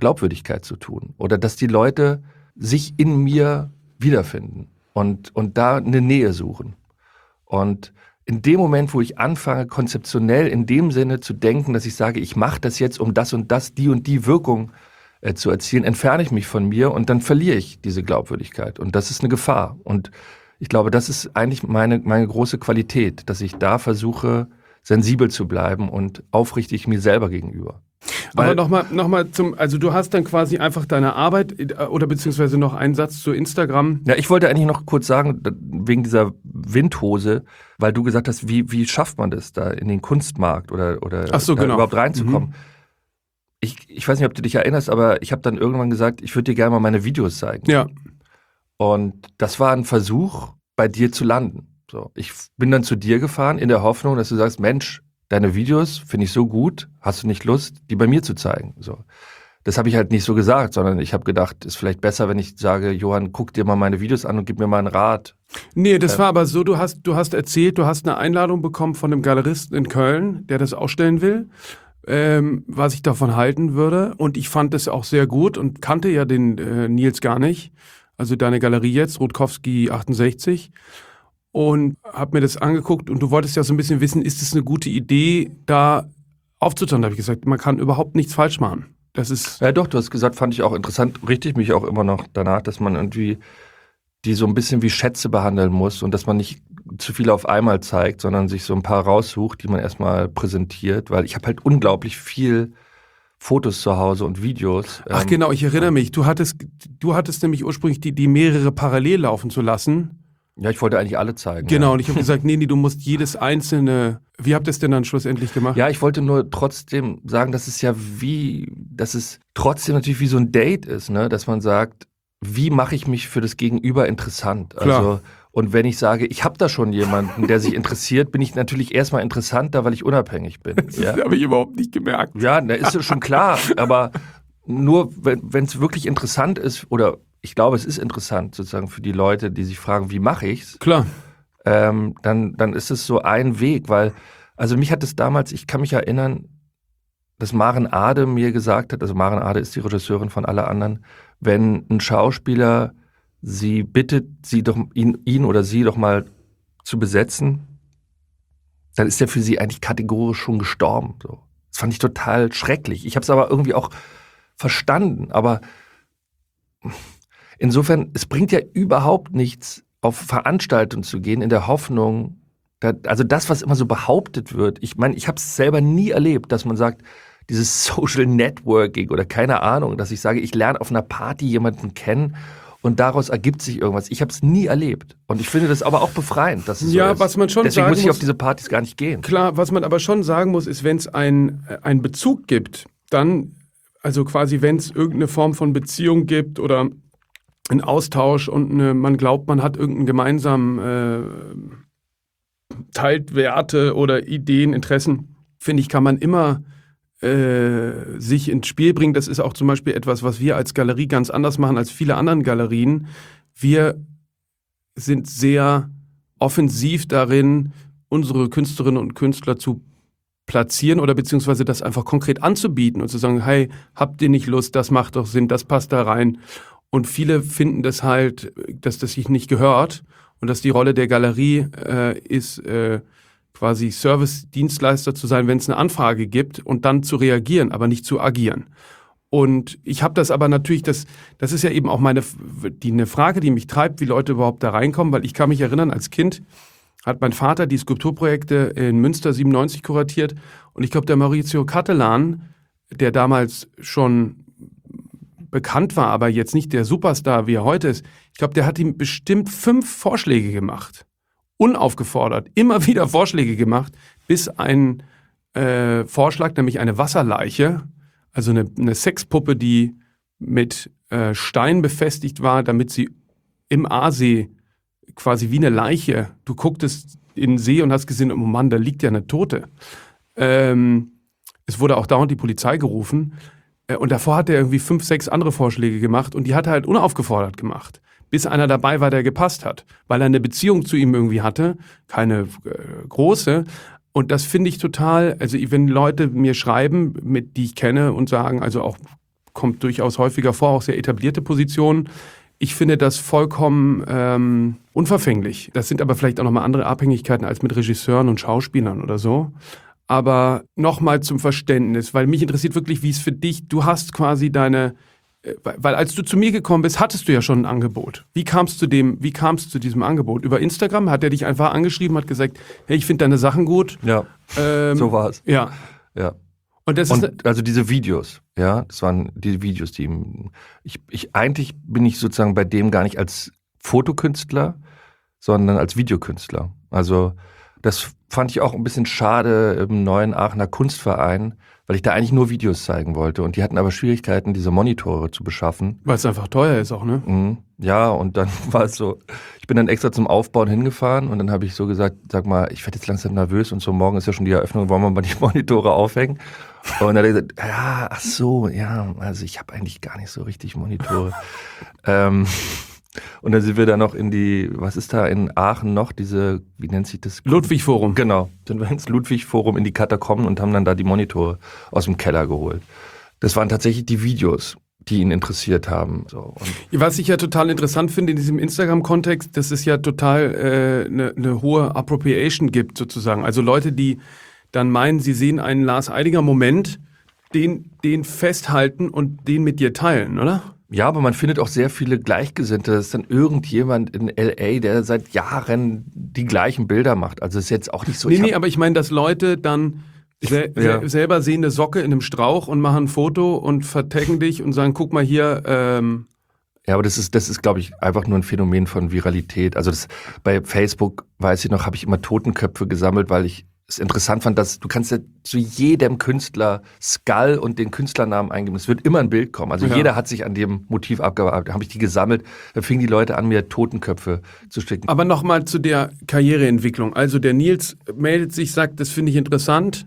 Glaubwürdigkeit zu tun oder dass die Leute sich in mir wiederfinden und da eine Nähe suchen. Und in dem Moment, wo ich anfange, konzeptionell in dem Sinne zu denken, dass ich sage, ich mache das jetzt, um das und das, die und die Wirkung zu erzielen, entferne ich mich von mir und dann verliere ich diese Glaubwürdigkeit. Und das ist eine Gefahr. Und ich glaube, das ist eigentlich meine große Qualität, dass ich da versuche, sensibel zu bleiben und aufrichtig mir selber gegenüber. Aber nochmal also du hast dann quasi einfach deine Arbeit oder beziehungsweise noch einen Satz zu Instagram. Ja, ich wollte eigentlich noch kurz sagen, wegen dieser Windhose, weil du gesagt hast, wie schafft man das da in den Kunstmarkt oder Ach so, da genau. überhaupt reinzukommen? Ich weiß nicht, ob du dich erinnerst, aber ich habe dann irgendwann gesagt, ich würde dir gerne mal meine Videos zeigen. Ja. Und das war ein Versuch, bei dir zu landen. So, ich bin dann zu dir gefahren in der Hoffnung, dass du sagst, Mensch, deine Videos finde ich so gut, hast du nicht Lust, die bei mir zu zeigen? So. Das habe ich halt nicht so gesagt, sondern ich habe gedacht, ist vielleicht besser, wenn ich sage, Johann, guck dir mal meine Videos an und gib mir mal einen Rat. Nee, das war aber so, du hast erzählt, du hast eine Einladung bekommen von einem Galeristen in Köln, der das ausstellen will, was ich davon halten würde. Und ich fand das auch sehr gut und kannte ja den Nils gar nicht. Also deine Galerie jetzt, Rutkowski 68. Und habe mir das angeguckt und du wolltest ja so ein bisschen wissen, ist es eine gute Idee, da aufzutauchen? Da habe ich gesagt, man kann überhaupt nichts falsch machen. Das ist Ja doch, du hast gesagt, fand ich auch interessant, richtig mich auch immer noch danach, dass man irgendwie die so ein bisschen wie Schätze behandeln muss und dass man nicht zu viel auf einmal zeigt, sondern sich so ein paar raussucht, die man erstmal präsentiert, weil ich habe halt unglaublich viel Fotos zu Hause und Videos. Ach genau, ich erinnere mich. Du hattest nämlich ursprünglich die mehrere parallel laufen zu lassen. Ja, ich wollte eigentlich alle zeigen. Genau, ja. und ich habe gesagt, nee, du musst jedes einzelne. Wie habt ihr es denn dann schlussendlich gemacht? Ja, ich wollte nur trotzdem sagen, dass es trotzdem natürlich wie so ein Date ist, ne? Dass man sagt, wie mache ich mich für das Gegenüber interessant? Klar. Also, und wenn ich sage, ich habe da schon jemanden, der sich interessiert, bin ich natürlich erstmal interessanter, weil ich unabhängig bin. Ja, Das habe ich überhaupt nicht gemerkt. ja, da ist es schon klar, aber nur wenn es wirklich interessant ist, oder ich glaube, es ist interessant sozusagen für die Leute, die sich fragen, wie mache ich's? Klar. Dann ist es so ein Weg, weil, also mich hat es damals, ich kann mich erinnern, dass Maren Ade mir gesagt hat, also Maren Ade ist die Regisseurin von Alle anderen, wenn ein Schauspieler sie bittet, ihn oder sie doch mal zu besetzen, dann ist er für sie eigentlich kategorisch schon gestorben. So. Das fand ich total schrecklich. Ich habe es aber irgendwie auch verstanden, aber insofern, es bringt ja überhaupt nichts, auf Veranstaltungen zu gehen, in der Hoffnung, also das, was immer so behauptet wird, ich meine, ich habe es selber nie erlebt, dass man sagt, dieses Social Networking oder keine Ahnung, dass ich sage, ich lerne auf einer Party jemanden kennen und daraus ergibt sich irgendwas. Ich habe es nie erlebt. Und ich finde das aber auch befreiend, dass es so ist. Was man schon Deswegen sagen muss ich muss, auf diese Partys gar nicht gehen. klar, was man aber schon sagen muss, ist, wenn es einen Bezug gibt, dann, also quasi, wenn es irgendeine Form von Beziehung gibt oder einen Austausch und man glaubt, man hat irgendeinen gemeinsamen teilt Werte oder Ideen, Interessen, finde ich, kann man immer sich ins Spiel bringen. Das ist auch zum Beispiel etwas, was wir als Galerie ganz anders machen als viele anderen Galerien. Wir sind sehr offensiv darin, unsere Künstlerinnen und Künstler zu platzieren oder beziehungsweise das einfach konkret anzubieten und zu sagen, hey, habt ihr nicht Lust, das macht doch Sinn, das passt da rein. Und viele finden das halt, dass das sich nicht gehört und dass die Rolle der Galerie ist, quasi Service-Dienstleister zu sein, wenn es eine Anfrage gibt und dann zu reagieren, aber nicht zu agieren. Und ich habe das aber natürlich, das ist ja eben auch eine Frage, die mich treibt, wie Leute überhaupt da reinkommen, weil ich kann mich erinnern, als Kind hat mein Vater die Skulpturprojekte in Münster 97 kuratiert und ich glaube, der Maurizio Cattelan, der damals schon bekannt war, aber jetzt nicht der Superstar, wie er heute ist, ich glaube, der hat ihm bestimmt 5 Vorschläge gemacht. Unaufgefordert, immer wieder Vorschläge gemacht, bis ein Vorschlag, nämlich eine Wasserleiche, also eine Sexpuppe, die mit Stein befestigt war, damit sie im Aasee quasi wie eine Leiche, du gucktest in den See und hast gesehen, oh Mann, da liegt ja eine Tote. Es wurde auch dauernd die Polizei gerufen und davor hat er irgendwie 5, 6 andere Vorschläge gemacht und die hat er halt unaufgefordert gemacht. Bis einer dabei war, der gepasst hat, weil er eine Beziehung zu ihm irgendwie hatte, keine große. Und das finde ich total, also wenn Leute mir schreiben, die ich kenne und sagen, also auch kommt durchaus häufiger vor, auch sehr etablierte Positionen. Ich finde das vollkommen unverfänglich. Das sind aber vielleicht auch nochmal andere Abhängigkeiten als mit Regisseuren und Schauspielern oder so. Aber nochmal zum Verständnis, weil mich interessiert wirklich, wie es für dich, du hast quasi weil als du zu mir gekommen bist, hattest du ja schon ein Angebot. Wie kamst du zu diesem Angebot? Über Instagram hat er dich einfach angeschrieben, hat gesagt, hey, ich finde deine Sachen gut. Ja, so war es. Ja. Ja. Und also diese Videos, ja, das waren die Videos, die eigentlich bin ich sozusagen bei dem gar nicht als Fotokünstler, sondern als Videokünstler. Also das fand ich auch ein bisschen schade im neuen Aachener Kunstverein, weil ich da eigentlich nur Videos zeigen wollte. Und die hatten aber Schwierigkeiten, diese Monitore zu beschaffen. Weil es einfach teuer ist auch, ne? Ja, und dann war es so, ich bin dann extra zum Aufbauen hingefahren und dann habe ich so gesagt, sag mal, ich werde jetzt langsam nervös und so, morgen ist ja schon die Eröffnung, wollen wir mal die Monitore aufhängen? Und dann hat er gesagt, ja, ach so, ja, also ich habe eigentlich gar nicht so richtig Monitore. Und dann sind wir da noch was ist da in Aachen noch, wie nennt sich das? Ludwig-Forum. Genau, sind wir ins Ludwig-Forum in die Katakomben und haben dann da die Monitore aus dem Keller geholt. Das waren tatsächlich die Videos, die ihn interessiert haben. So. Was ich ja total interessant finde in diesem Instagram-Kontext, dass es ja total eine hohe Appropriation gibt sozusagen. Also Leute, die dann meinen, sie sehen einen Lars Eidinger Moment, den festhalten und den mit dir teilen, oder? Ja, aber man findet auch sehr viele Gleichgesinnte. Das ist dann irgendjemand in L.A., der seit Jahren die gleichen Bilder macht. Also ist jetzt auch nicht so... Nee, aber ich meine, dass Leute dann selber sehen eine Socke in einem Strauch und machen ein Foto und vertaggen dich und sagen, guck mal hier... Ja, aber das ist, glaube ich, einfach nur ein Phänomen von Viralität. Also bei Facebook, weiß ich noch, habe ich immer Totenköpfe gesammelt, weil ich es interessant fand, dass du kannst ja zu jedem Künstler Skull und den Künstlernamen eingeben. Es wird immer ein Bild kommen. Also jeder hat sich an dem Motiv abgearbeitet. Da habe ich die gesammelt. Da fingen die Leute an, mir Totenköpfe zu schicken. Aber nochmal zu der Karriereentwicklung. Also der Nils meldet sich, sagt, das finde ich interessant.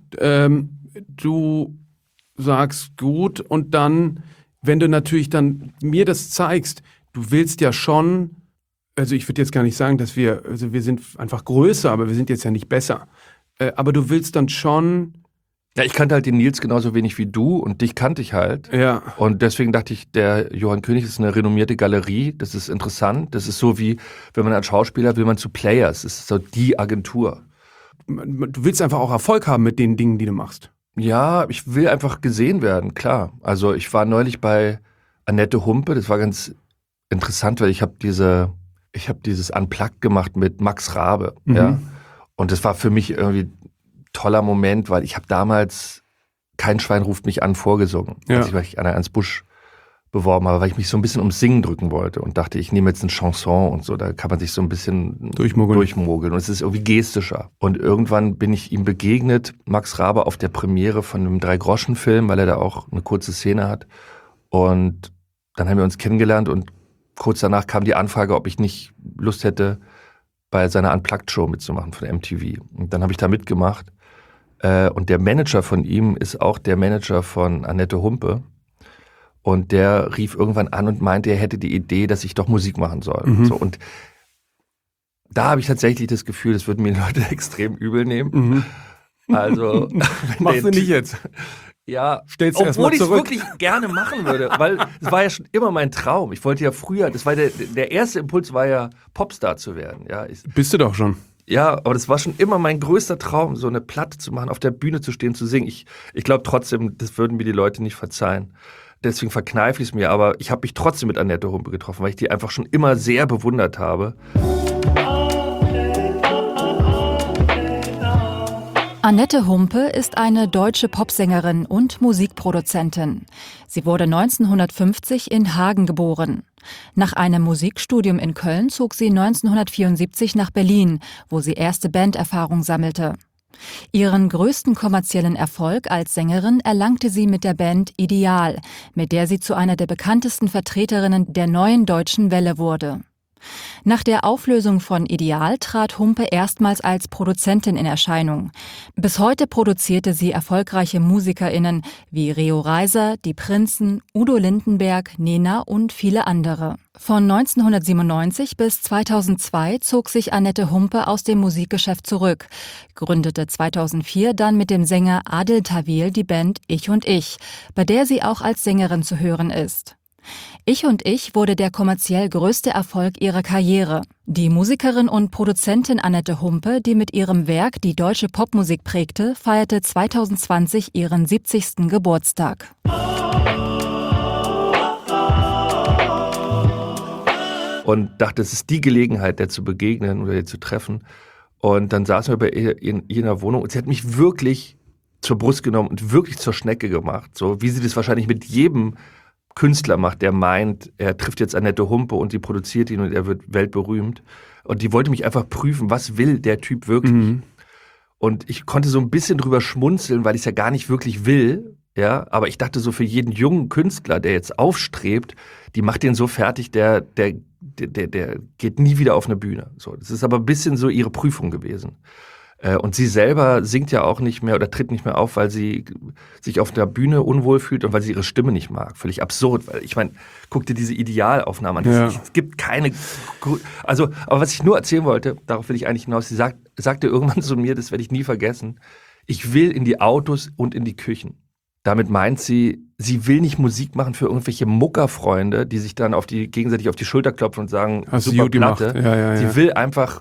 Du sagst gut. Und dann, wenn du natürlich dann mir das zeigst, du willst ja schon, also ich würde jetzt gar nicht sagen, dass wir sind einfach größer, aber wir sind jetzt ja nicht besser. Aber du willst dann schon... Ja, ich kannte halt den Nils genauso wenig wie du und dich kannte ich halt. Ja. Und deswegen dachte ich, der Johann König ist eine renommierte Galerie, das ist interessant. Das ist so wie, wenn man als Schauspieler will man zu Players, das ist so die Agentur. Du willst einfach auch Erfolg haben mit den Dingen, die du machst. Ja, ich will einfach gesehen werden, klar. Also ich war neulich bei Annette Humpe, das war ganz interessant, weil ich habe dieses Unplugged gemacht mit Max Rabe, ja. Und das war für mich irgendwie ein toller Moment, weil ich habe damals Kein Schwein ruft mich an vorgesungen, als ich mich an Ernst Busch beworben habe, weil ich mich so ein bisschen ums Singen drücken wollte und dachte, ich nehme jetzt eine Chanson und so, da kann man sich so ein bisschen durchmogeln und es ist irgendwie gestischer. Und irgendwann bin ich ihm begegnet, Max Rabe, auf der Premiere von einem 3-Groschen-Film, weil er da auch eine kurze Szene hat. Und dann haben wir uns kennengelernt und kurz danach kam die Anfrage, ob ich nicht Lust hätte, bei seiner Unplugged-Show mitzumachen von MTV. Und dann habe ich da mitgemacht. Und der Manager von ihm ist auch der Manager von Annette Humpe. Und der rief irgendwann an und meinte, er hätte die Idee, dass ich doch Musik machen soll. So, und da habe ich tatsächlich das Gefühl, das würden mir die Leute extrem übel nehmen. Also machst du nicht jetzt. Ja, stellst obwohl ich es wirklich gerne machen würde, weil es war ja schon immer mein Traum. Ich wollte ja früher, das war der erste Impuls war ja Popstar zu werden. Ja, bist du doch schon. Ja, aber das war schon immer mein größter Traum, so eine Platte zu machen, auf der Bühne zu stehen, zu singen. Ich glaube trotzdem, das würden mir die Leute nicht verzeihen. Deswegen verkneife ich es mir, aber ich habe mich trotzdem mit Annette Humpe getroffen, weil ich die einfach schon immer sehr bewundert habe. Annette Humpe ist eine deutsche Popsängerin und Musikproduzentin. Sie wurde 1950 in Hagen geboren. Nach einem Musikstudium in Köln zog sie 1974 nach Berlin, wo sie erste Banderfahrung sammelte. Ihren größten kommerziellen Erfolg als Sängerin erlangte sie mit der Band Ideal, mit der sie zu einer der bekanntesten Vertreterinnen der neuen deutschen Welle wurde. Nach der Auflösung von Ideal trat Humpe erstmals als Produzentin in Erscheinung. Bis heute produzierte sie erfolgreiche MusikerInnen wie Rio Reiser, Die Prinzen, Udo Lindenberg, Nena und viele andere. Von 1997 bis 2002 zog sich Annette Humpe aus dem Musikgeschäft zurück, gründete 2004 dann mit dem Sänger Adel Tawil die Band Ich und Ich, bei der sie auch als Sängerin zu hören ist. Ich und Ich wurde der kommerziell größte Erfolg ihrer Karriere. Die Musikerin und Produzentin Annette Humpe, die mit ihrem Werk die deutsche Popmusik prägte, feierte 2020 ihren 70. Geburtstag. Und dachte, es ist die Gelegenheit, der zu begegnen oder ihr zu treffen. Und dann saßen wir bei ihr in ihrer Wohnung und sie hat mich wirklich zur Brust genommen und wirklich zur Schnecke gemacht. So wie sie das wahrscheinlich mit jedem Künstler macht, der meint, er trifft jetzt Annette Humpe und sie produziert ihn und er wird weltberühmt. Und die wollte mich einfach prüfen, was will der Typ wirklich? Mhm. Und ich konnte so ein bisschen drüber schmunzeln, weil ich es ja gar nicht wirklich will. Ja, aber ich dachte so, für jeden jungen Künstler, der jetzt aufstrebt, die macht den so fertig, der geht nie wieder auf eine Bühne. So, das ist aber ein bisschen so ihre Prüfung gewesen. Und sie selber singt ja auch nicht mehr oder tritt nicht mehr auf, weil sie sich auf der Bühne unwohl fühlt und weil sie ihre Stimme nicht mag. Völlig absurd, weil ich meine, guck dir diese Idealaufnahmen an. Ja. Es gibt keine, also, aber was ich nur erzählen wollte, darauf will ich eigentlich hinaus, sie sagte irgendwann zu mir, das werde ich nie vergessen, ich will in die Autos und in die Küchen. Damit meint sie will nicht Musik machen für irgendwelche Muckerfreunde, die sich dann gegenseitig auf die Schulter klopfen und sagen, hast super Platte. Ja. Sie will einfach,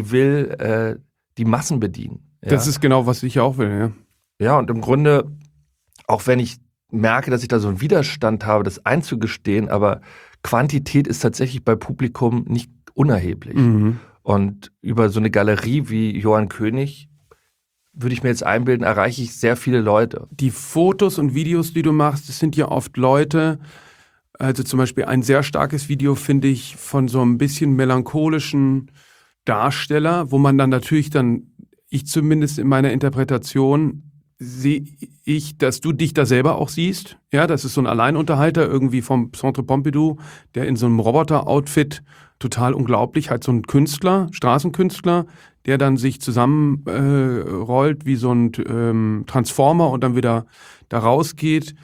die Massen bedienen. Ja? Das ist genau, was ich auch will, ja. Ja, und im Grunde, auch wenn ich merke, dass ich da so einen Widerstand habe, das einzugestehen, aber Quantität ist tatsächlich bei Publikum nicht unerheblich. Mhm. Und über so eine Galerie wie Johann König würde ich mir jetzt einbilden, erreiche ich sehr viele Leute. Die Fotos und Videos, die du machst, das sind ja oft Leute, also zum Beispiel ein sehr starkes Video finde ich von so ein bisschen melancholischen Darsteller, wo man dann natürlich ich zumindest in meiner Interpretation sehe ich, dass du dich da selber auch siehst. Ja, das ist so ein Alleinunterhalter irgendwie vom Centre Pompidou, der in so einem Roboter-Outfit, total unglaublich, halt so ein Künstler, Straßenkünstler, der dann sich zusammenrollt wie so ein Transformer und dann wieder da rausgeht.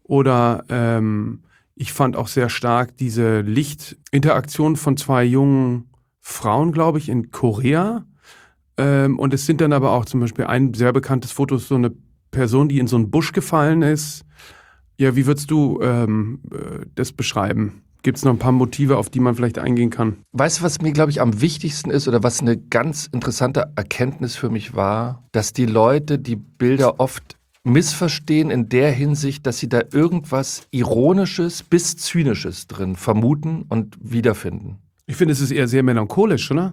Oder ich fand auch sehr stark diese Lichtinteraktion von zwei jungen Frauen, glaube ich, in Korea. Und es sind dann aber auch zum Beispiel ein sehr bekanntes Foto, so eine Person, die in so einen Busch gefallen ist. Ja, wie würdest du das beschreiben? Gibt es noch ein paar Motive, auf die man vielleicht eingehen kann? Weißt du, was mir, glaube ich, am wichtigsten ist oder was eine ganz interessante Erkenntnis für mich war, dass die Leute die Bilder oft missverstehen in der Hinsicht, dass sie da irgendwas Ironisches bis Zynisches drin vermuten und wiederfinden. Ich finde, es ist eher sehr melancholisch, oder?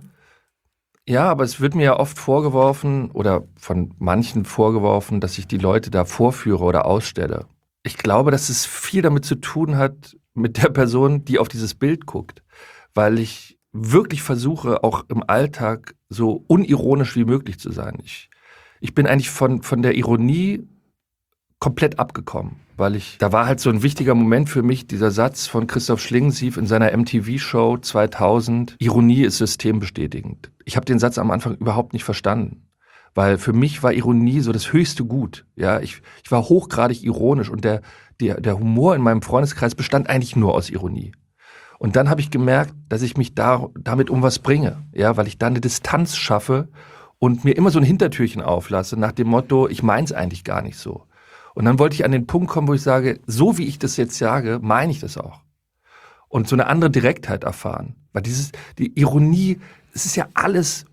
Ja, aber es wird mir ja oft vorgeworfen oder von manchen vorgeworfen, dass ich die Leute da vorführe oder ausstelle. Ich glaube, dass es viel damit zu tun hat mit der Person, die auf dieses Bild guckt, weil ich wirklich versuche, auch im Alltag so unironisch wie möglich zu sein. Ich bin eigentlich von der Ironie komplett abgekommen, weil da war halt so ein wichtiger Moment für mich, dieser Satz von Christoph Schlingensief in seiner MTV-Show 2000, Ironie ist systembestätigend. Ich habe den Satz am Anfang überhaupt nicht verstanden, weil für mich war Ironie so das höchste Gut. Ja, ich war hochgradig ironisch und der Humor in meinem Freundeskreis bestand eigentlich nur aus Ironie. Und dann habe ich gemerkt, dass ich mich damit um was bringe, ja, weil ich dann eine Distanz schaffe und mir immer so ein Hintertürchen auflasse nach dem Motto, ich mein's eigentlich gar nicht so. Und dann wollte ich an den Punkt kommen, wo ich sage, so wie ich das jetzt sage, meine ich das auch. Und so eine andere Direktheit erfahren. Weil die Ironie, es ist ja alles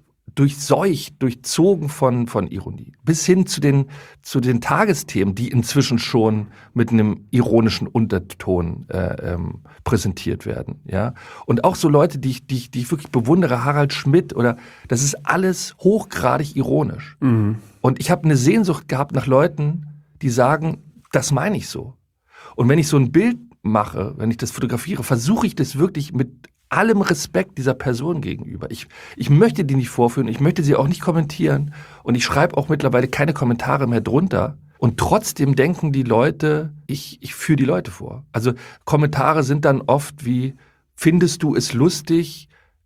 durchzogen von Ironie. Bis hin zu den Tagesthemen, die inzwischen schon mit einem ironischen Unterton präsentiert werden. Ja? Und auch so Leute, die ich wirklich bewundere, Harald Schmidt, das ist alles hochgradig ironisch. Mhm. Und ich habe eine Sehnsucht gehabt nach Leuten, die sagen, das meine ich so. Und wenn ich so ein Bild mache, wenn ich das fotografiere, versuche ich das wirklich mit allem Respekt dieser Person gegenüber. Ich möchte die nicht vorführen, ich möchte sie auch nicht kommentieren und ich schreibe auch mittlerweile keine Kommentare mehr drunter. Und trotzdem denken die Leute, ich führe die Leute vor. Also Kommentare sind dann oft wie, findest du es lustig,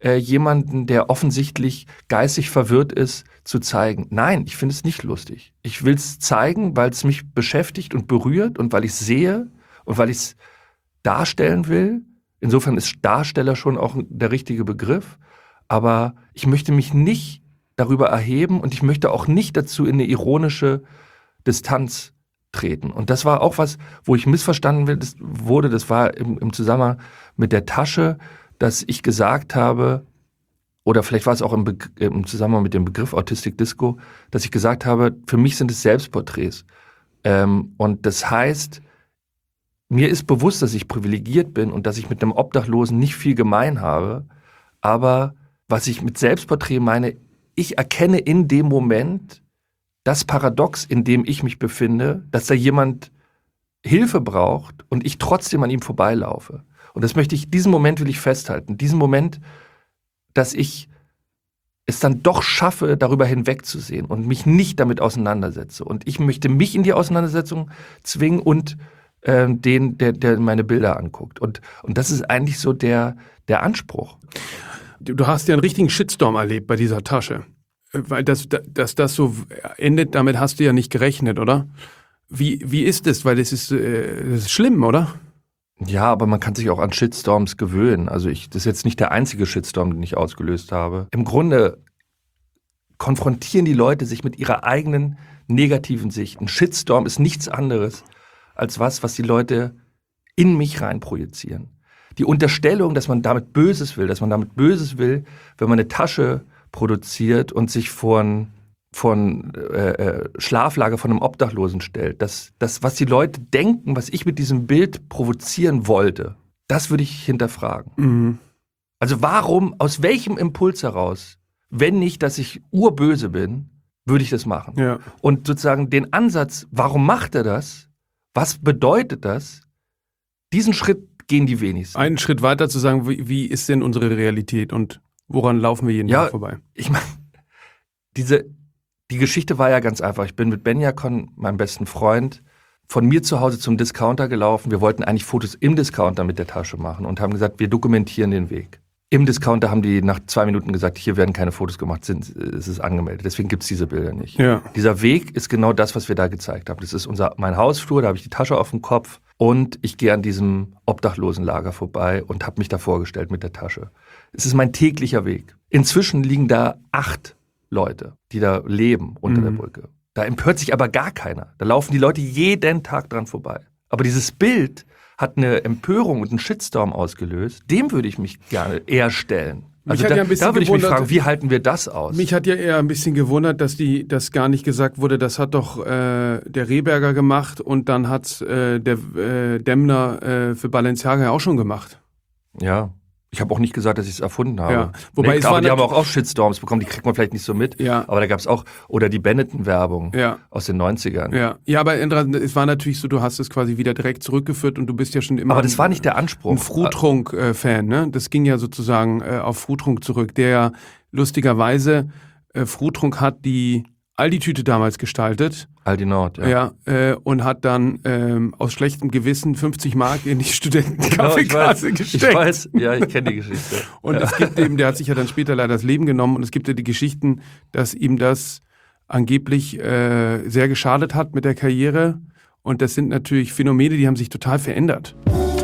jemanden, der offensichtlich geistig verwirrt ist, zu zeigen. Nein, ich finde es nicht lustig. Ich will es zeigen, weil es mich beschäftigt und berührt und weil ich es sehe und weil ich es darstellen will. Insofern ist Darsteller schon auch der richtige Begriff. Aber ich möchte mich nicht darüber erheben und ich möchte auch nicht dazu in eine ironische Distanz treten. Und das war auch was, wo ich missverstanden wurde. Das war im Zusammenhang mit der Tasche, dass ich gesagt habe, oder vielleicht war es auch im Zusammenhang mit dem Begriff Autistic Disco, dass ich gesagt habe, für mich sind es Selbstporträts. Und das heißt, mir ist bewusst, dass ich privilegiert bin und dass ich mit einem Obdachlosen nicht viel gemein habe. Aber was ich mit Selbstporträt meine, ich erkenne in dem Moment das Paradox, in dem ich mich befinde, dass da jemand Hilfe braucht und ich trotzdem an ihm vorbeilaufe. Und diesen Moment will ich festhalten. Diesen Moment, dass ich es dann doch schaffe, darüber hinwegzusehen und mich nicht damit auseinandersetze. Und ich möchte mich in die Auseinandersetzung zwingen und den, der meine Bilder anguckt. Und das ist eigentlich so der Anspruch. Du hast ja einen richtigen Shitstorm erlebt bei dieser Tasche. Weil dass das so endet, damit hast du ja nicht gerechnet, oder? Wie ist es? Weil das ist schlimm, oder? Ja, aber man kann sich auch an Shitstorms gewöhnen. Also das ist jetzt nicht der einzige Shitstorm, den ich ausgelöst habe. Im Grunde konfrontieren die Leute sich mit ihrer eigenen negativen Sicht. Ein Shitstorm ist nichts anderes als was die Leute in mich rein projizieren. Die Unterstellung, dass man damit Böses will, wenn man eine Tasche produziert und sich von Schlaflager von einem Obdachlosen stellt. Das, was die Leute denken, was ich mit diesem Bild provozieren wollte, das würde ich hinterfragen. Mhm. Also warum, aus welchem Impuls heraus, wenn nicht, dass ich urböse bin, würde ich das machen? Ja. Und sozusagen den Ansatz, warum macht er das? Was bedeutet das? Diesen Schritt gehen die wenigsten. Einen Schritt weiter zu sagen, wie ist denn unsere Realität und woran laufen wir jeden Tag vorbei? Ich meine, die Geschichte war ja ganz einfach. Ich bin mit Benjakon, meinem besten Freund, von mir zu Hause zum Discounter gelaufen. Wir wollten eigentlich Fotos im Discounter mit der Tasche machen und haben gesagt, wir dokumentieren den Weg. Im Discounter haben die nach 2 Minuten gesagt, hier werden keine Fotos gemacht, es ist angemeldet. Deswegen gibt es diese Bilder nicht. Ja. Dieser Weg ist genau das, was wir da gezeigt haben. Das ist mein Hausflur, da habe ich die Tasche auf dem Kopf und ich gehe an diesem Obdachlosenlager vorbei und habe mich da vorgestellt mit der Tasche. Es ist mein täglicher Weg. Inzwischen liegen da 8 Leute, die da leben unter der Brücke. Da empört sich aber gar keiner. Da laufen die Leute jeden Tag dran vorbei. Aber dieses Bild hat eine Empörung und einen Shitstorm ausgelöst. Dem würde ich mich gerne eher stellen. Also da würde ich mich fragen, wie halten wir das aus? Mich hat ja eher ein bisschen gewundert, dass das gar nicht gesagt wurde, das hat doch der Rehberger gemacht und dann hat der Demmner für Balenciaga auch schon gemacht. Ja. Ich habe auch nicht gesagt, dass ich es erfunden habe. Ja. Wobei die haben auch Shitstorms bekommen, die kriegt man vielleicht nicht so mit. Ja. Aber da gab es auch, oder die Benetton-Werbung aus den 90ern. Ja, aber es war natürlich so, du hast es quasi wieder direkt zurückgeführt und du bist ja schon immer aber das war nicht der Anspruch. Ein Frutrunk-Fan, ne? Das ging ja sozusagen auf Frutrunk zurück, der lustigerweise Frutrunk hat die Aldi-Tüte damals gestaltet. Aldi Nord, ja. Und hat dann aus schlechtem Gewissen 50 Mark in die Studentenkaffeekasse gesteckt. Ich weiß, ja, ich kenne die Geschichte. Und es gibt eben, der hat sich ja dann später leider das Leben genommen und es gibt ja die Geschichten, dass ihm das angeblich sehr geschadet hat mit der Karriere. Und das sind natürlich Phänomene, die haben sich total verändert.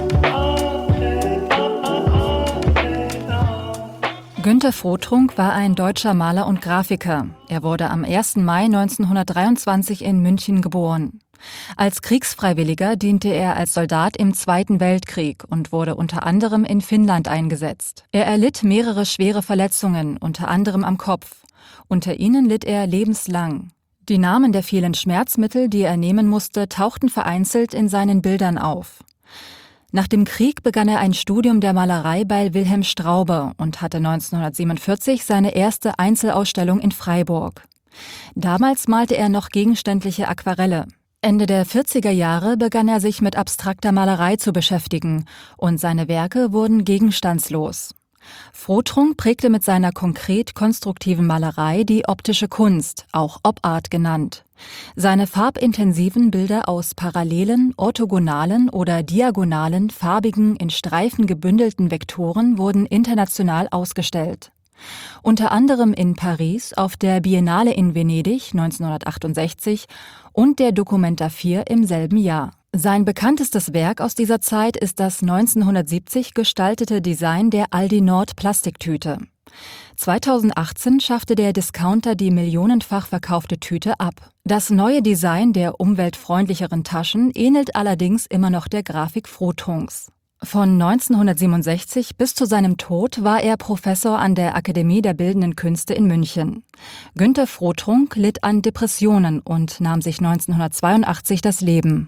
Günter Frotrunk war ein deutscher Maler und Grafiker. Er wurde am 1. Mai 1923 in München geboren. Als Kriegsfreiwilliger diente er als Soldat im Zweiten Weltkrieg und wurde unter anderem in Finnland eingesetzt. Er erlitt mehrere schwere Verletzungen, unter anderem am Kopf. Unter ihnen litt er lebenslang. Die Namen der vielen Schmerzmittel, die er nehmen musste, tauchten vereinzelt in seinen Bildern auf. Nach dem Krieg begann er ein Studium der Malerei bei Wilhelm Straube und hatte 1947 seine erste Einzelausstellung in Freiburg. Damals malte er noch gegenständliche Aquarelle. Ende der 40er Jahre begann er sich mit abstrakter Malerei zu beschäftigen und seine Werke wurden gegenstandslos. Frotrunk prägte mit seiner konkret konstruktiven Malerei die optische Kunst, auch Op-Art genannt. Seine farbintensiven Bilder aus parallelen, orthogonalen oder diagonalen, farbigen, in Streifen gebündelten Vektoren wurden international ausgestellt. Unter anderem in Paris, auf der Biennale in Venedig 1968 und der Documenta 4 im selben Jahr. Sein bekanntestes Werk aus dieser Zeit ist das 1970 gestaltete Design der Aldi Nord Plastiktüte. 2018 schaffte der Discounter die millionenfach verkaufte Tüte ab. Das neue Design der umweltfreundlicheren Taschen ähnelt allerdings immer noch der Grafik Frotungs. Von 1967 bis zu seinem Tod war er Professor an der Akademie der Bildenden Künste in München. Günter Frotrunk litt an Depressionen und nahm sich 1982 das Leben.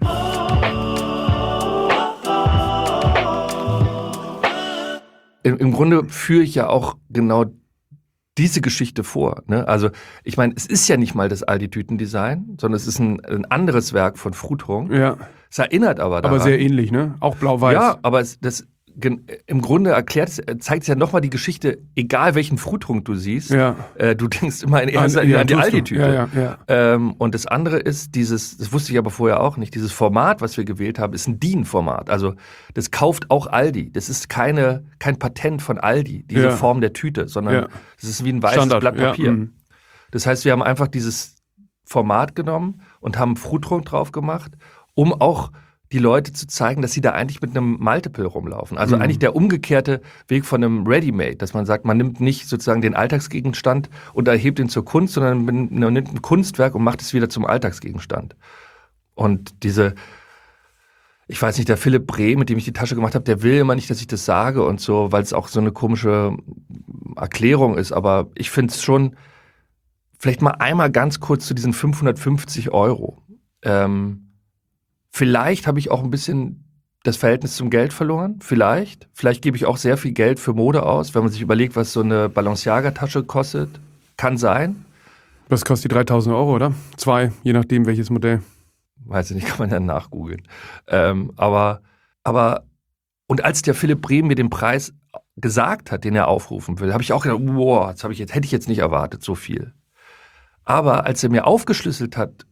Im Grunde führe ich ja auch genau diese Geschichte vor. Ne? Also ich meine, es ist ja nicht mal das Aldi-Tüten-Design, sondern es ist ein anderes Werk von Frotrunk. Ja. Es erinnert aber daran. Aber sehr ähnlich, ne? Auch blau-weiß. Ja, aber im Grunde zeigt es ja nochmal die Geschichte, egal welchen Frotrunk du siehst, Ja. Du denkst immer in erster Linie an die Aldi-Tüte. Ja. Und das andere ist das wusste ich aber vorher auch nicht, dieses Format, was wir gewählt haben, ist ein DIN-Format. Also das kauft auch Aldi. Das ist kein Patent von Aldi, diese Form der Tüte, sondern das ist wie ein weißes Standard, Blatt Papier. Ja. Das heißt, wir haben einfach dieses Format genommen und haben Frotrunk drauf gemacht, um auch die Leute zu zeigen, dass sie da eigentlich mit einem Multiple rumlaufen. Also eigentlich der umgekehrte Weg von einem Ready-Made, dass man sagt, man nimmt nicht sozusagen den Alltagsgegenstand und erhebt ihn zur Kunst, sondern man nimmt ein Kunstwerk und macht es wieder zum Alltagsgegenstand. Und ich weiß nicht, der Philipp Breh, mit dem ich die Tasche gemacht habe, der will immer nicht, dass ich das sage und so, weil es auch so eine komische Erklärung ist. Aber ich finde es schon, vielleicht mal einmal ganz kurz zu diesen 550 €. Vielleicht habe ich auch ein bisschen das Verhältnis zum Geld verloren. Vielleicht gebe ich auch sehr viel Geld für Mode aus, wenn man sich überlegt, was so eine Balenciaga-Tasche kostet. Kann sein. Was kostet die 3.000 €, oder? 2, je nachdem welches Modell. Weiß ich nicht, kann man ja nachgoogeln. Aber und als der Philipp Brehm mir den Preis gesagt hat, den er aufrufen will, habe ich auch gedacht, wow, hätte ich jetzt nicht erwartet, so viel. Aber als er mir aufgeschlüsselt hat,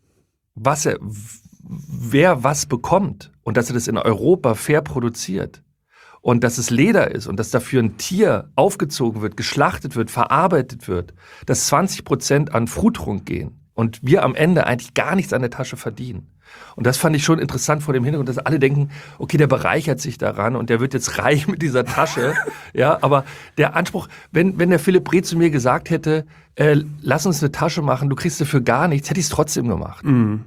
wer was bekommt und dass er das in Europa fair produziert und dass es Leder ist und dass dafür ein Tier aufgezogen wird, geschlachtet wird, verarbeitet wird, dass 20% an Frotrunk gehen und wir am Ende eigentlich gar nichts an der Tasche verdienen. Und das fand ich schon interessant vor dem Hintergrund, dass alle denken, okay, der bereichert sich daran und der wird jetzt reich mit dieser Tasche. Ja, aber der Anspruch, wenn der Philipp Breh zu mir gesagt hätte, lass uns eine Tasche machen, du kriegst dafür gar nichts, hätte ich es trotzdem gemacht. Mhm.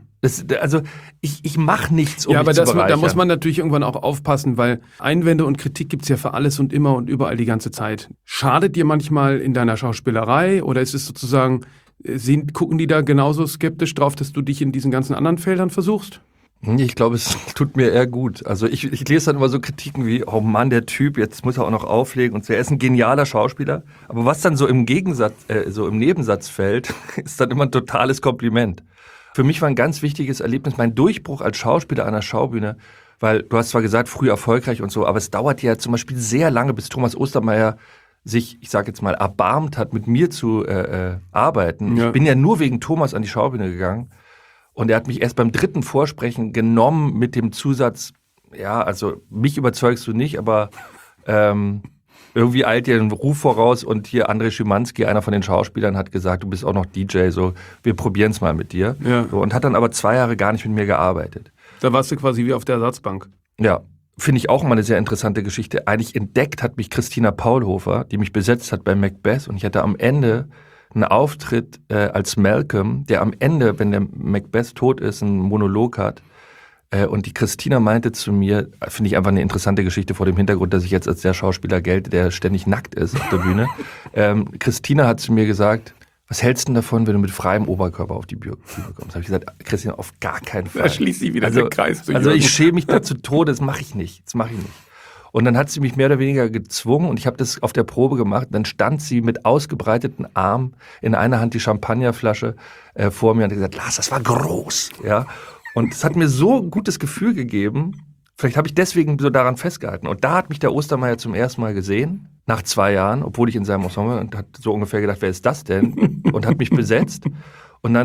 Ich mache nichts, um ja, mich aber zu bereichern. da muss man natürlich irgendwann auch aufpassen, weil Einwände und Kritik gibt's ja für alles und immer und überall die ganze Zeit. Schadet dir manchmal in deiner Schauspielerei oder ist es sozusagen, gucken die da genauso skeptisch drauf, dass du dich in diesen ganzen anderen Feldern versuchst? Ich glaube, es tut mir eher gut. Also ich lese dann immer so Kritiken wie, oh Mann, der Typ, jetzt muss er auch noch auflegen und so. Er ist ein genialer Schauspieler. Aber was dann so im Nebensatz fällt, ist dann immer ein totales Kompliment. Für mich war ein ganz wichtiges Erlebnis, mein Durchbruch als Schauspieler an der Schaubühne, weil du hast zwar gesagt, früh erfolgreich und so, aber es dauert ja zum Beispiel sehr lange, bis Thomas Ostermeier sich, ich sage jetzt mal, erbarmt hat, mit mir zu arbeiten. Ja. Ich bin ja nur wegen Thomas an die Schaubühne gegangen und er hat mich erst beim 3. Vorsprechen genommen mit dem Zusatz, ja, also mich überzeugst du nicht, aber irgendwie eilt dir ein Ruf voraus und hier André Schimanski, einer von den Schauspielern, hat gesagt, du bist auch noch DJ, so wir probieren es mal mit dir. Ja. So, und hat dann aber 2 Jahre gar nicht mit mir gearbeitet. Da warst du quasi wie auf der Ersatzbank. Ja, finde ich auch mal eine sehr interessante Geschichte. Eigentlich entdeckt hat mich Christina Paulhofer, die mich besetzt hat bei Macbeth und ich hatte am Ende einen Auftritt als Malcolm, der am Ende, wenn der Macbeth tot ist, einen Monolog hat. Und die Christina meinte zu mir, finde ich einfach eine interessante Geschichte vor dem Hintergrund, dass ich jetzt als der Schauspieler gelte, der ständig nackt ist auf der Bühne. Christina hat zu mir gesagt, was hältst du denn davon, wenn du mit freiem Oberkörper auf die Bühne kommst? Habe ich gesagt, Christina, auf gar keinen Fall. Da schließt sich wieder der Kreis. Also ich schäme mich da zu Tode, das mache ich nicht. Und dann hat sie mich mehr oder weniger gezwungen und ich habe das auf der Probe gemacht. Dann stand sie mit ausgebreiteten Armen, in einer Hand die Champagnerflasche vor mir und hat gesagt, Lars, das war groß. Ja. Und es hat mir so ein gutes Gefühl gegeben, vielleicht habe ich deswegen so daran festgehalten. Und da hat mich der Ostermeier zum ersten Mal gesehen, nach 2 Jahren, obwohl ich in seinem Ensemble, und hat so ungefähr gedacht, wer ist das denn? Und hat mich besetzt. Und dann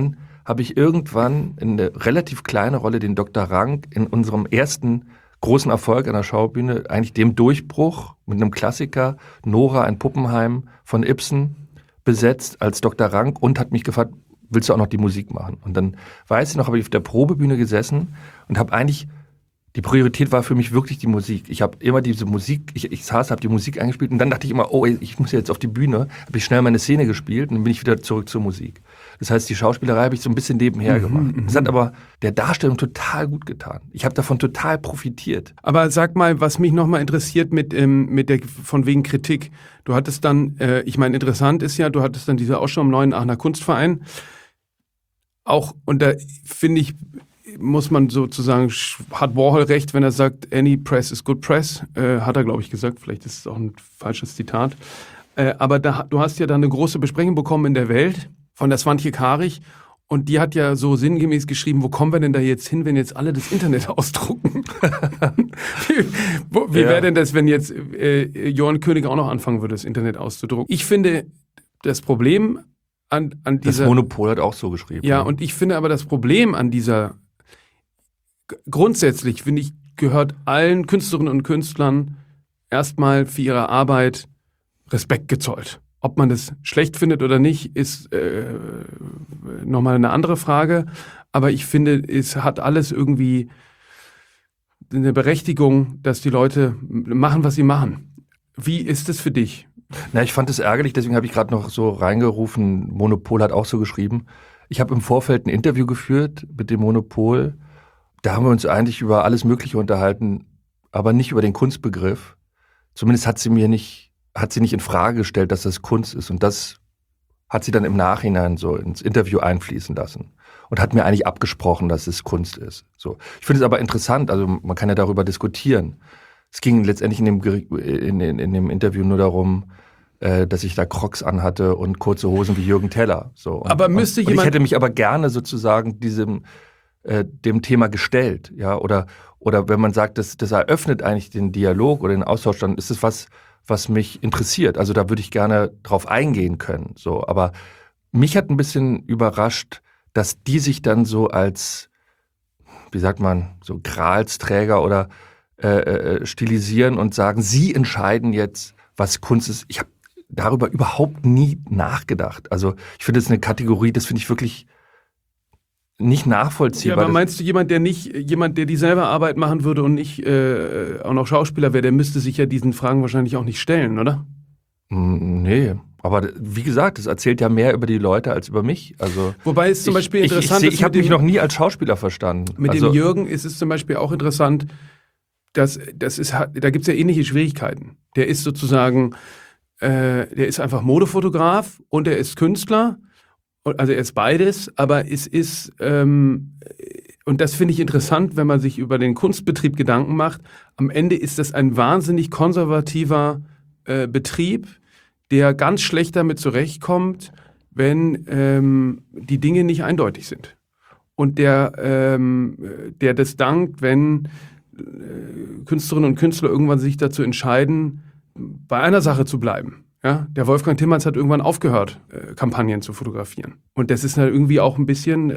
habe ich irgendwann in eine relativ kleine Rolle den Dr. Rank in unserem ersten großen Erfolg an der Schaubühne, eigentlich dem Durchbruch mit einem Klassiker, Nora, ein Puppenheim von Ibsen, besetzt als Dr. Rank und hat mich gefragt, willst du auch noch die Musik machen? Und dann weiß ich noch, habe ich auf der Probebühne gesessen und habe eigentlich, die Priorität war für mich wirklich die Musik. Ich habe immer diese Musik, ich saß, habe die Musik eingespielt und dann dachte ich immer, oh, ich muss jetzt auf die Bühne, habe ich schnell meine Szene gespielt und dann bin ich wieder zurück zur Musik. Das heißt, die Schauspielerei habe ich so ein bisschen nebenher gemacht. Das hat aber der Darstellung total gut getan. Ich habe davon total profitiert. Aber sag mal, was mich nochmal interessiert mit der von wegen Kritik. Du hattest dann, ich meine, interessant ist ja, du hattest dann diese Ausstellung im Neuen Aachener Kunstverein. Auch, und da finde ich, muss man sozusagen, hat Warhol recht, wenn er sagt, any press is good press, hat er, glaube ich, gesagt, vielleicht ist es auch ein falsches Zitat. Aber du hast ja da eine große Besprechung bekommen in der Welt von der Swantje Karich und die hat ja so sinngemäß geschrieben, wo kommen wir denn da jetzt hin, wenn jetzt alle das Internet ausdrucken? Wie wäre denn das, wenn jetzt Johann König auch noch anfangen würde, das Internet auszudrucken? Ich finde, das Problem an dieser... Das Monopol hat auch so geschrieben. Ja, und ich finde aber das Problem an dieser... Grundsätzlich, finde ich, gehört allen Künstlerinnen und Künstlern erstmal für ihre Arbeit Respekt gezollt. Ob man das schlecht findet oder nicht, ist nochmal eine andere Frage. Aber ich finde, es hat alles irgendwie eine Berechtigung, dass die Leute machen, was sie machen. Wie ist es für dich? Na, ich fand es ärgerlich, deswegen habe ich gerade noch so reingerufen, Monopol hat auch so geschrieben. Ich habe im Vorfeld ein Interview geführt mit dem Monopol. Da haben wir uns eigentlich über alles Mögliche unterhalten, aber nicht über den Kunstbegriff. Zumindest hat sie nicht in Frage gestellt, dass das Kunst ist. Und das hat sie dann im Nachhinein so ins Interview einfließen lassen. Und hat mir eigentlich abgesprochen, dass es Kunst ist. So. Ich finde es aber interessant, also man kann ja darüber diskutieren. Es ging letztendlich in dem Interview nur darum, dass ich da Crocs anhatte und kurze Hosen wie Jürgen Teller. So. Aber müsste jemand... Ich hätte mich aber gerne sozusagen dem Thema gestellt, ja, oder wenn man sagt, das eröffnet eigentlich den Dialog oder den Austausch, dann ist es was mich interessiert. Also da würde ich gerne drauf eingehen können, so. Aber mich hat ein bisschen überrascht, dass die sich dann so als, wie sagt man, so Gralsträger oder stilisieren und sagen, sie entscheiden jetzt, was Kunst ist. Ich habe darüber überhaupt nie nachgedacht. Also ich finde, das ist eine Kategorie, das finde ich wirklich nicht nachvollziehbar. Ja, aber meinst du, jemand, der dieselbe Arbeit machen würde und nicht auch noch Schauspieler wäre, der müsste sich ja diesen Fragen wahrscheinlich auch nicht stellen, oder? Nee, aber wie gesagt, das erzählt ja mehr über die Leute als über mich. Also wobei es zum Beispiel interessant ist. Ich habe mich noch nie als Schauspieler verstanden. Mit dem Jürgen ist es zum Beispiel auch interessant, da gibt es ja ähnliche Schwierigkeiten. Der ist sozusagen, der ist einfach Modefotograf und er ist Künstler. Also er ist beides, aber es ist, und das finde ich interessant, wenn man sich über den Kunstbetrieb Gedanken macht, am Ende ist das ein wahnsinnig konservativer Betrieb, der ganz schlecht damit zurechtkommt, wenn die Dinge nicht eindeutig sind. Und der das dankt, wenn Künstlerinnen und Künstler irgendwann sich dazu entscheiden, bei einer Sache zu bleiben. Ja, der Wolfgang Tillmanns hat irgendwann aufgehört, Kampagnen zu fotografieren. Und das ist halt irgendwie auch ein bisschen,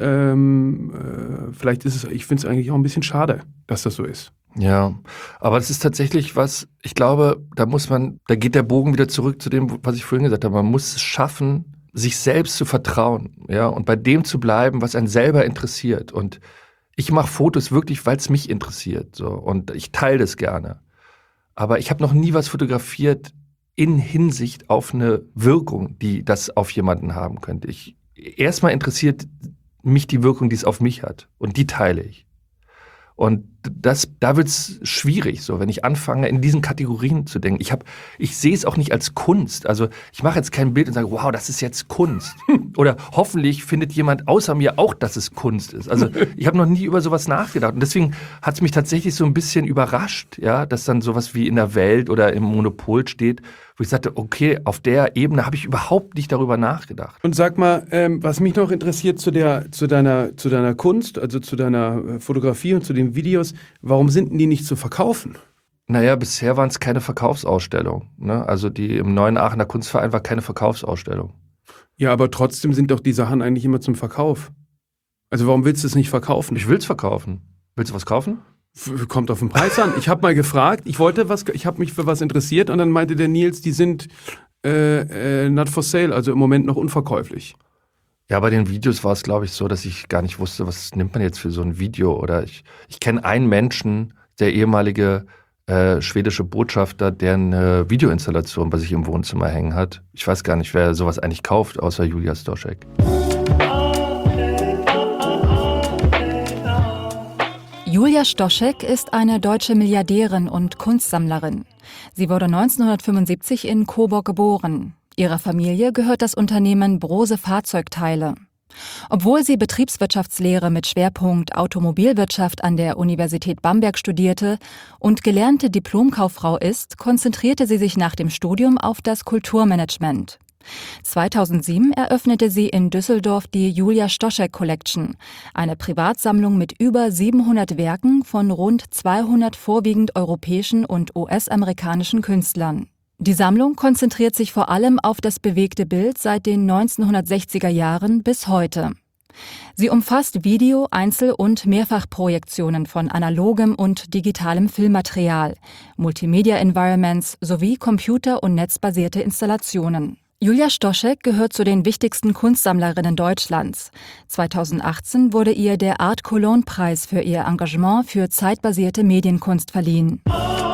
ich finde es eigentlich auch ein bisschen schade, dass das so ist. Ja, aber das ist tatsächlich was, ich glaube, da geht der Bogen wieder zurück zu dem, was ich vorhin gesagt habe. Man muss es schaffen, sich selbst zu vertrauen, ja, und bei dem zu bleiben, was einen selber interessiert. Und ich mache Fotos wirklich, weil es mich interessiert, so. Und ich teile das gerne. Aber ich habe noch nie was fotografiert in Hinsicht auf eine Wirkung, die das auf jemanden haben könnte. Erstmal interessiert mich die Wirkung, die es auf mich hat. Und die teile ich. Und da wird es schwierig, so, wenn ich anfange, in diesen Kategorien zu denken. Ich sehe es auch nicht als Kunst. Also ich mache jetzt kein Bild und sage, wow, das ist jetzt Kunst. Oder hoffentlich findet jemand außer mir auch, dass es Kunst ist. Also ich habe noch nie über sowas nachgedacht. Und deswegen hat es mich tatsächlich so ein bisschen überrascht, ja, dass dann sowas wie in der Welt oder im Monopol steht, wo ich sagte, okay, auf der Ebene habe ich überhaupt nicht darüber nachgedacht. Und sag mal, was mich noch interessiert zu deiner Kunst, also zu deiner Fotografie und zu den Videos, warum sind denn die nicht zu verkaufen? Naja, bisher waren es keine Verkaufsausstellungen. Ne? Also die im Neuen Aachener Kunstverein war keine Verkaufsausstellung. Ja, aber trotzdem sind doch die Sachen eigentlich immer zum Verkauf. Also warum willst du es nicht verkaufen? Ich will's verkaufen. Willst du was kaufen? Kommt auf den Preis an. Ich habe mal gefragt, ich habe mich für was interessiert und dann meinte der Nils, die sind not for sale, also im Moment noch unverkäuflich. Ja, bei den Videos war es, glaube ich, so, dass ich gar nicht wusste, was nimmt man jetzt für so ein Video. Oder ich kenne einen Menschen, der ehemalige schwedische Botschafter, der eine Videoinstallation bei sich im Wohnzimmer hängen hat. Ich weiß gar nicht, wer sowas eigentlich kauft, außer Julia Stoschek. Julia Stoschek ist eine deutsche Milliardärin und Kunstsammlerin. Sie wurde 1975 in Coburg geboren. Ihrer Familie gehört das Unternehmen Brose Fahrzeugteile. Obwohl sie Betriebswirtschaftslehre mit Schwerpunkt Automobilwirtschaft an der Universität Bamberg studierte und gelernte Diplomkauffrau ist, konzentrierte sie sich nach dem Studium auf das Kulturmanagement. 2007 eröffnete sie in Düsseldorf die Julia Stoschek Collection, eine Privatsammlung mit über 700 Werken von rund 200 vorwiegend europäischen und US-amerikanischen Künstlern. Die Sammlung konzentriert sich vor allem auf das bewegte Bild seit den 1960er Jahren bis heute. Sie umfasst Video-, Einzel- und Mehrfachprojektionen von analogem und digitalem Filmmaterial, Multimedia-Environments sowie computer- und netzbasierte Installationen. Julia Stoschek gehört zu den wichtigsten Kunstsammlerinnen Deutschlands. 2018 wurde ihr der Art Cologne-Preis für ihr Engagement für zeitbasierte Medienkunst verliehen.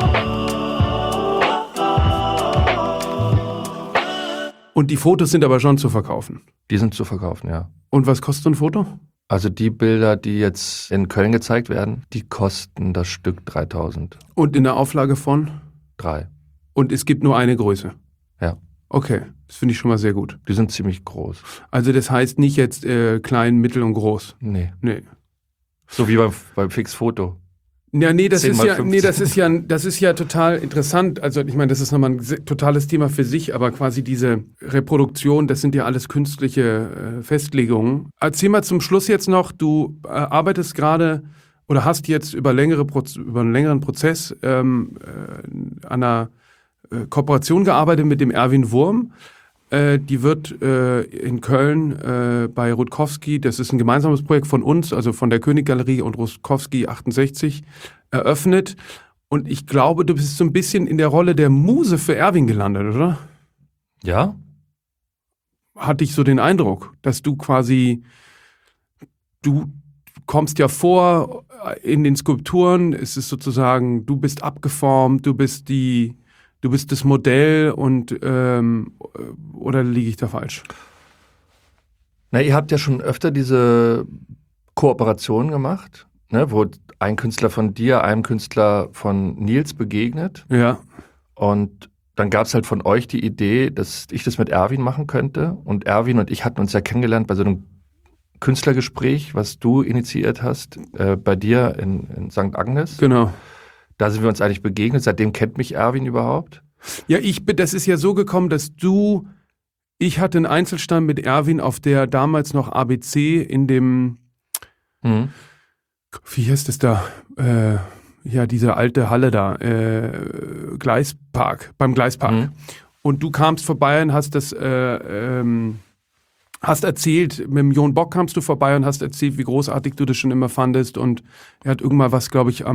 Und die Fotos sind aber schon zu verkaufen? Die sind zu verkaufen, ja. Und was kostet so ein Foto? Also die Bilder, die jetzt in Köln gezeigt werden, die kosten das Stück 3.000. Und in der Auflage von? 3. Und es gibt nur eine Größe? Ja. Okay, das finde ich schon mal sehr gut. Die sind ziemlich groß. Also das heißt nicht jetzt klein, mittel und groß? Nee. Nee. So wie beim Fix-Foto. Ja, nee, das 10 ist mal ja, 15. das ist ja total interessant. Also ich meine, das ist nochmal ein totales Thema für sich, aber quasi diese Reproduktion, das sind ja alles künstliche Festlegungen. Erzähl mal zum Schluss jetzt noch, du arbeitest gerade oder hast jetzt über einen längeren Prozess an einer Kooperation gearbeitet mit dem Erwin Wurm. Die wird in Köln bei Rutkowski, das ist ein gemeinsames Projekt von uns, also von der Königgalerie und Rutkowski 68, eröffnet. Und ich glaube, du bist so ein bisschen in der Rolle der Muse für Erwin gelandet, oder? Ja? Hatte ich so den Eindruck, dass du quasi, du kommst ja vor in den Skulpturen, es ist sozusagen, du bist abgeformt, du bist das Modell und oder liege ich da falsch? Na, ihr habt ja schon öfter diese Kooperationen gemacht, ne, wo ein Künstler von dir einem Künstler von Nils begegnet. Ja. Und dann gab es halt von euch die Idee, dass ich das mit Erwin machen könnte. Und Erwin und ich hatten uns ja kennengelernt bei so einem Künstlergespräch, was du initiiert hast, bei dir in St. Agnes. Genau. Da sind wir uns eigentlich begegnet. Seitdem kennt mich Erwin überhaupt. Ja, das ist ja so gekommen, dass ich hatte einen Einzelstand mit Erwin auf der damals noch ABC in dem, wie heißt es da? Ja, diese alte Halle da, beim Gleispark. Und du kamst vorbei und hast hast erzählt, mit dem Jon Bock kamst du vorbei und hast erzählt, wie großartig du das schon immer fandest. Und er hat irgendwann was, glaube ich,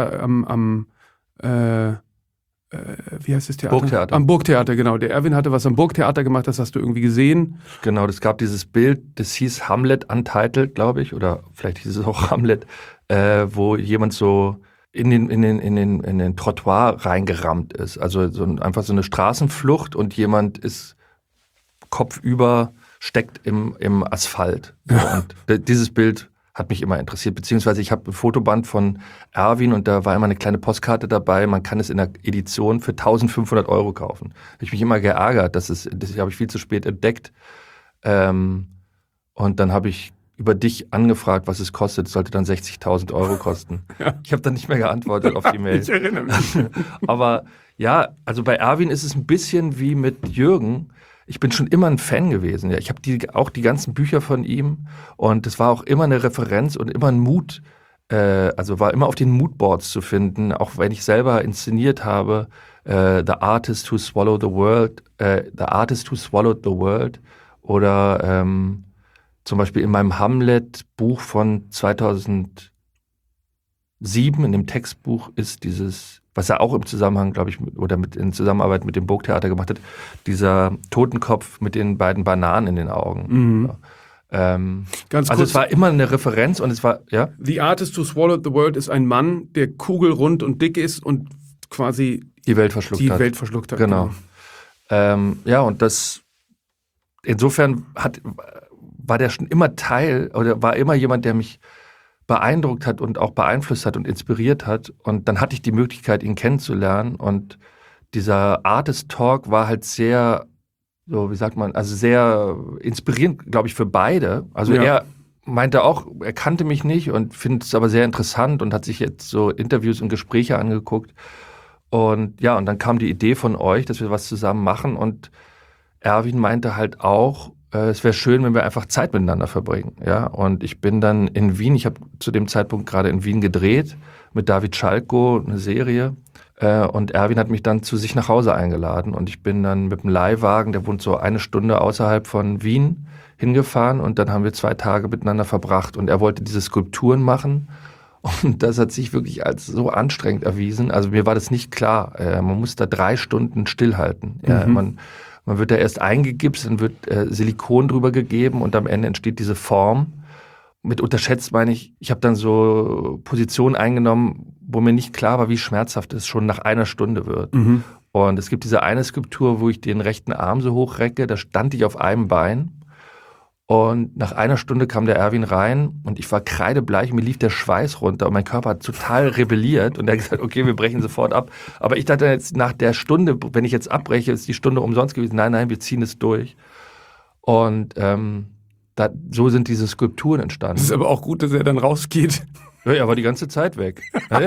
wie heißt das Theater? Burgtheater. Am Burgtheater, genau. Der Erwin hatte was am Burgtheater gemacht, das hast du irgendwie gesehen. Genau, es gab dieses Bild, das hieß Hamlet Untitled, glaube ich, oder vielleicht hieß es auch Hamlet, wo jemand so in den Trottoir reingerammt ist. Also einfach so eine Straßenflucht und jemand ist kopfüber, steckt im Asphalt. Ja. Und dieses Bild hat mich immer interessiert, beziehungsweise ich habe ein Fotoband von Erwin und da war immer eine kleine Postkarte dabei, man kann es in der Edition für 1.500 € kaufen. Habe ich mich immer geärgert, das habe ich viel zu spät entdeckt. Und dann habe ich über dich angefragt, was es kostet. Es sollte dann 60.000 € kosten. Ja. Ich habe dann nicht mehr geantwortet auf die Mail. Ich erinnere mich. Aber ja, also bei Erwin ist es ein bisschen wie mit Jürgen. Ich bin schon immer ein Fan gewesen. Ja. Ich habe auch die ganzen Bücher von ihm und es war auch immer eine Referenz und immer ein Mut, also war immer auf den Moodboards zu finden, auch wenn ich selber inszeniert habe, The Artist Who Swallowed the World oder zum Beispiel in meinem Hamlet-Buch von 2007, in dem Textbuch, ist dieses, was er auch im Zusammenhang, glaube ich, in Zusammenarbeit mit dem Burgtheater gemacht hat, dieser Totenkopf mit den beiden Bananen in den Augen. Mhm. Ganz kurz, es war immer eine Referenz und es war, ja? The Artist Who Swallowed the World ist ein Mann, der kugelrund und dick ist und quasi die Welt verschluckt hat. Genau. Ja, und das, insofern war der schon immer Teil, oder war immer jemand, der mich beeindruckt hat und auch beeinflusst hat und inspiriert hat. Und dann hatte ich die Möglichkeit, ihn kennenzulernen. Und dieser Artist Talk war halt sehr, so wie sagt man, also sehr inspirierend, glaube ich, für beide. Also er meinte auch, er kannte mich nicht und findet es aber sehr interessant und hat sich jetzt so Interviews und Gespräche angeguckt. Und ja, und dann kam die Idee von euch, dass wir was zusammen machen. Und Erwin meinte halt auch, es wäre schön, wenn wir einfach Zeit miteinander verbringen. Ja? Und ich bin dann in Wien, ich habe zu dem Zeitpunkt gerade in Wien gedreht, mit David Schalko, eine Serie. Und Erwin hat mich dann zu sich nach Hause eingeladen. Und ich bin dann mit dem Leihwagen, der wohnt so 1 Stunde außerhalb von Wien, hingefahren. Und dann haben wir 2 Tage miteinander verbracht. Und er wollte diese Skulpturen machen. Und das hat sich wirklich als so anstrengend erwiesen. Also mir war das nicht klar. Man muss da 3 Stunden stillhalten. Ja, man wird da erst eingegipst, dann wird Silikon drüber gegeben und am Ende entsteht diese Form. Mit unterschätzt meine ich habe dann so Positionen eingenommen, wo mir nicht klar war, wie schmerzhaft es schon nach 1 Stunde wird. Mhm. Und es gibt diese eine Skulptur, wo ich den rechten Arm so hochrecke, da stand ich auf einem Bein. Und nach 1 Stunde kam der Erwin rein und ich war kreidebleich, mir lief der Schweiß runter und mein Körper hat total rebelliert und er hat gesagt, okay, wir brechen sofort ab. Aber ich dachte jetzt nach der Stunde, wenn ich jetzt abbreche, ist die Stunde umsonst gewesen. Nein, wir ziehen es durch. Und so sind diese Skulpturen entstanden. Es ist aber auch gut, dass er dann rausgeht. Ja, er war die ganze Zeit weg.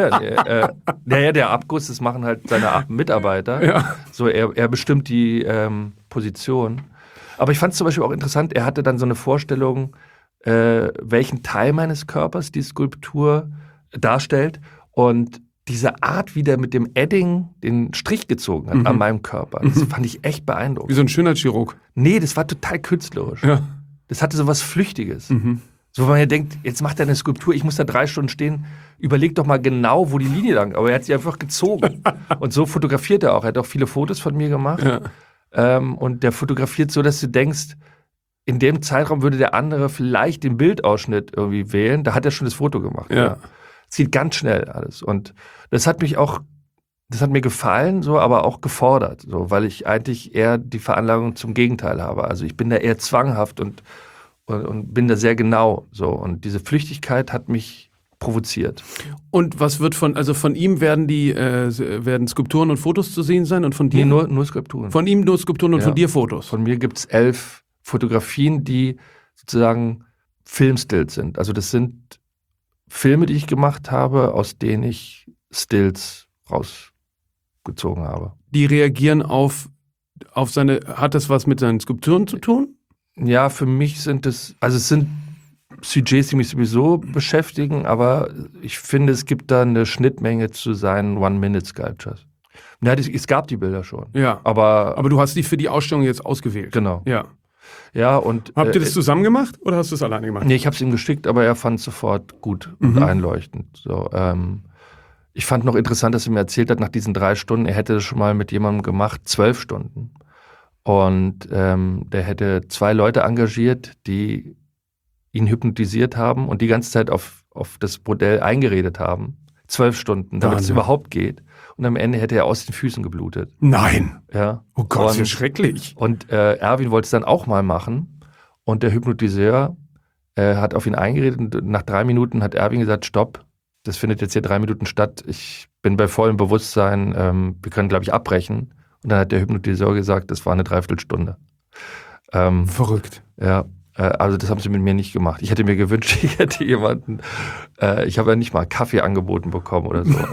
Der Abguss, das machen halt seine Mitarbeiter. Ja. So, er bestimmt die Position. Aber ich fand es zum Beispiel auch interessant, er hatte dann so eine Vorstellung, welchen Teil meines Körpers die Skulptur darstellt und diese Art, wie der mit dem Edding den Strich gezogen hat an meinem Körper. Das fand ich echt beeindruckend. Wie so ein Schönheitschirurg. Nee, das war total künstlerisch. Ja. Das hatte so was Flüchtiges. So, wenn man ja denkt, jetzt macht er eine Skulptur, ich muss da 3 Stunden stehen, überleg doch mal genau, wo die Linie lang. Aber er hat sie einfach gezogen. Und so fotografiert er auch. Er hat auch viele Fotos von mir gemacht. Ja. Und der fotografiert so, dass du denkst, in dem Zeitraum würde der andere vielleicht den Bildausschnitt irgendwie wählen. Da hat er schon das Foto gemacht. Ja. Es geht ganz schnell alles. Und das hat mir gefallen, so, aber auch gefordert, so, weil ich eigentlich eher die Veranlagung zum Gegenteil habe. Also ich bin da eher zwanghaft und bin da sehr genau. So. Und diese Flüchtigkeit hat mich provoziert. Und was wird von ihm werden Skulpturen und Fotos zu sehen sein und von dir? Nee, nur Skulpturen. Von ihm nur Skulpturen und von dir Fotos? Von mir gibt es 11 Fotografien, die sozusagen Filmstills sind. Also das sind Filme, die ich gemacht habe, aus denen ich Stills rausgezogen habe. Die reagieren auf hat das was mit seinen Skulpturen zu tun? Ja, für mich sind es sind Sujets, die mich sowieso beschäftigen, aber ich finde, es gibt da eine Schnittmenge zu seinen One-Minute-Sculptures. Ja, es gab die Bilder schon. Ja. Aber du hast die für die Ausstellung jetzt ausgewählt. Genau. Ja. Ja, und habt ihr das zusammen gemacht oder hast du es alleine gemacht? Nee, ich habe es ihm geschickt, aber er fand es sofort gut und einleuchtend. So, ich fand noch interessant, dass er mir erzählt hat, nach diesen 3 Stunden, er hätte das schon mal mit jemandem gemacht, 12 Stunden. Und der hätte 2 Leute engagiert, die ihn hypnotisiert haben und die ganze Zeit auf das Modell eingeredet haben. 12 Stunden, damit es überhaupt geht. Und am Ende hätte er aus den Füßen geblutet. Nein! Ja. Oh Gott, das ist schrecklich. Und Erwin wollte es dann auch mal machen. Und der Hypnotiseur hat auf ihn eingeredet. Und nach 3 Minuten hat Erwin gesagt, stopp, das findet jetzt hier 3 Minuten statt. Ich bin bei vollem Bewusstsein. Wir können, glaube ich, abbrechen. Und dann hat der Hypnotiseur gesagt, das war eine Dreiviertelstunde. Verrückt. Ja. Also das haben sie mit mir nicht gemacht. Ich hätte mir gewünscht, ich hätte jemanden, ich habe ja nicht mal Kaffee angeboten bekommen oder so.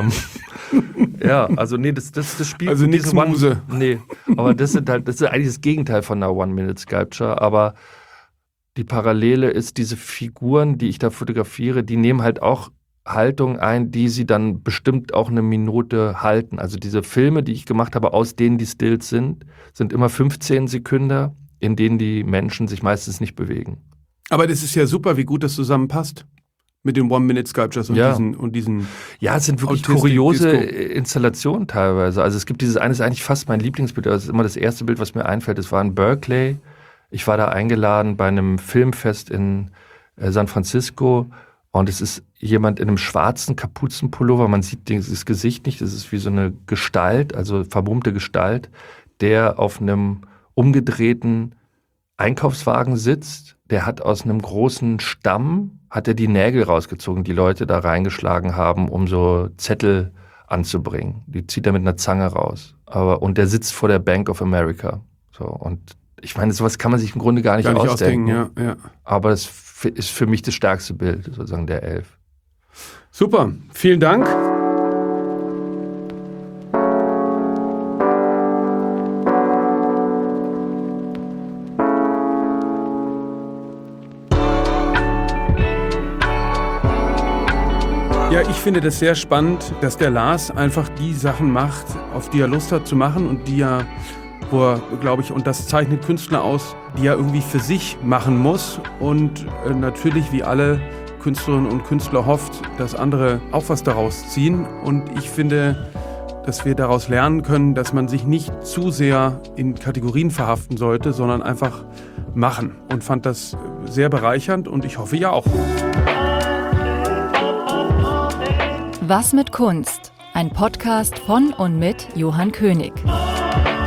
Ja, also nee, das Spiel. Also nichts Muse. Nee, aber das ist eigentlich das Gegenteil von einer One-Minute-Sculpture, aber die Parallele ist, diese Figuren, die ich da fotografiere, die nehmen halt auch Haltung ein, die sie dann bestimmt auch eine Minute halten. Also diese Filme, die ich gemacht habe, aus denen die Stills sind immer 15 Sekunden, in denen die Menschen sich meistens nicht bewegen. Aber das ist ja super, wie gut das zusammenpasst mit den One-Minute-Sculptures und diesen Ja, es sind wirklich kuriose Installationen teilweise. Also es gibt dieses eine, ist eigentlich fast mein Lieblingsbild, das ist immer das erste Bild, was mir einfällt. Es war in Berkeley. Ich war da eingeladen bei einem Filmfest in San Francisco und es ist jemand in einem schwarzen Kapuzenpullover, man sieht das Gesicht nicht, das ist wie so eine Gestalt, also vermummte Gestalt, der auf einem umgedrehten Einkaufswagen sitzt. Der hat aus einem großen Stamm, hat er die Nägel rausgezogen, die Leute da reingeschlagen haben, um so Zettel anzubringen. Die zieht er mit einer Zange raus. Und der sitzt vor der Bank of America. So, und ich meine, sowas kann man sich im Grunde gar nicht ausdenken. Ja. Aber es ist für mich das stärkste Bild, sozusagen der 11. Super, vielen Dank. Ja, ich finde das sehr spannend, dass der Lars einfach die Sachen macht, auf die er Lust hat zu machen und die er, wo er, glaube ich, und das zeichnet Künstler aus, die er irgendwie für sich machen muss und natürlich wie alle Künstlerinnen und Künstler hofft, dass andere auch was daraus ziehen. Und ich finde, dass wir daraus lernen können, dass man sich nicht zu sehr in Kategorien verhaften sollte, sondern einfach machen. Und fand das sehr bereichernd und ich hoffe, ihr auch. Was mit Kunst? Ein Podcast von und mit Johann König.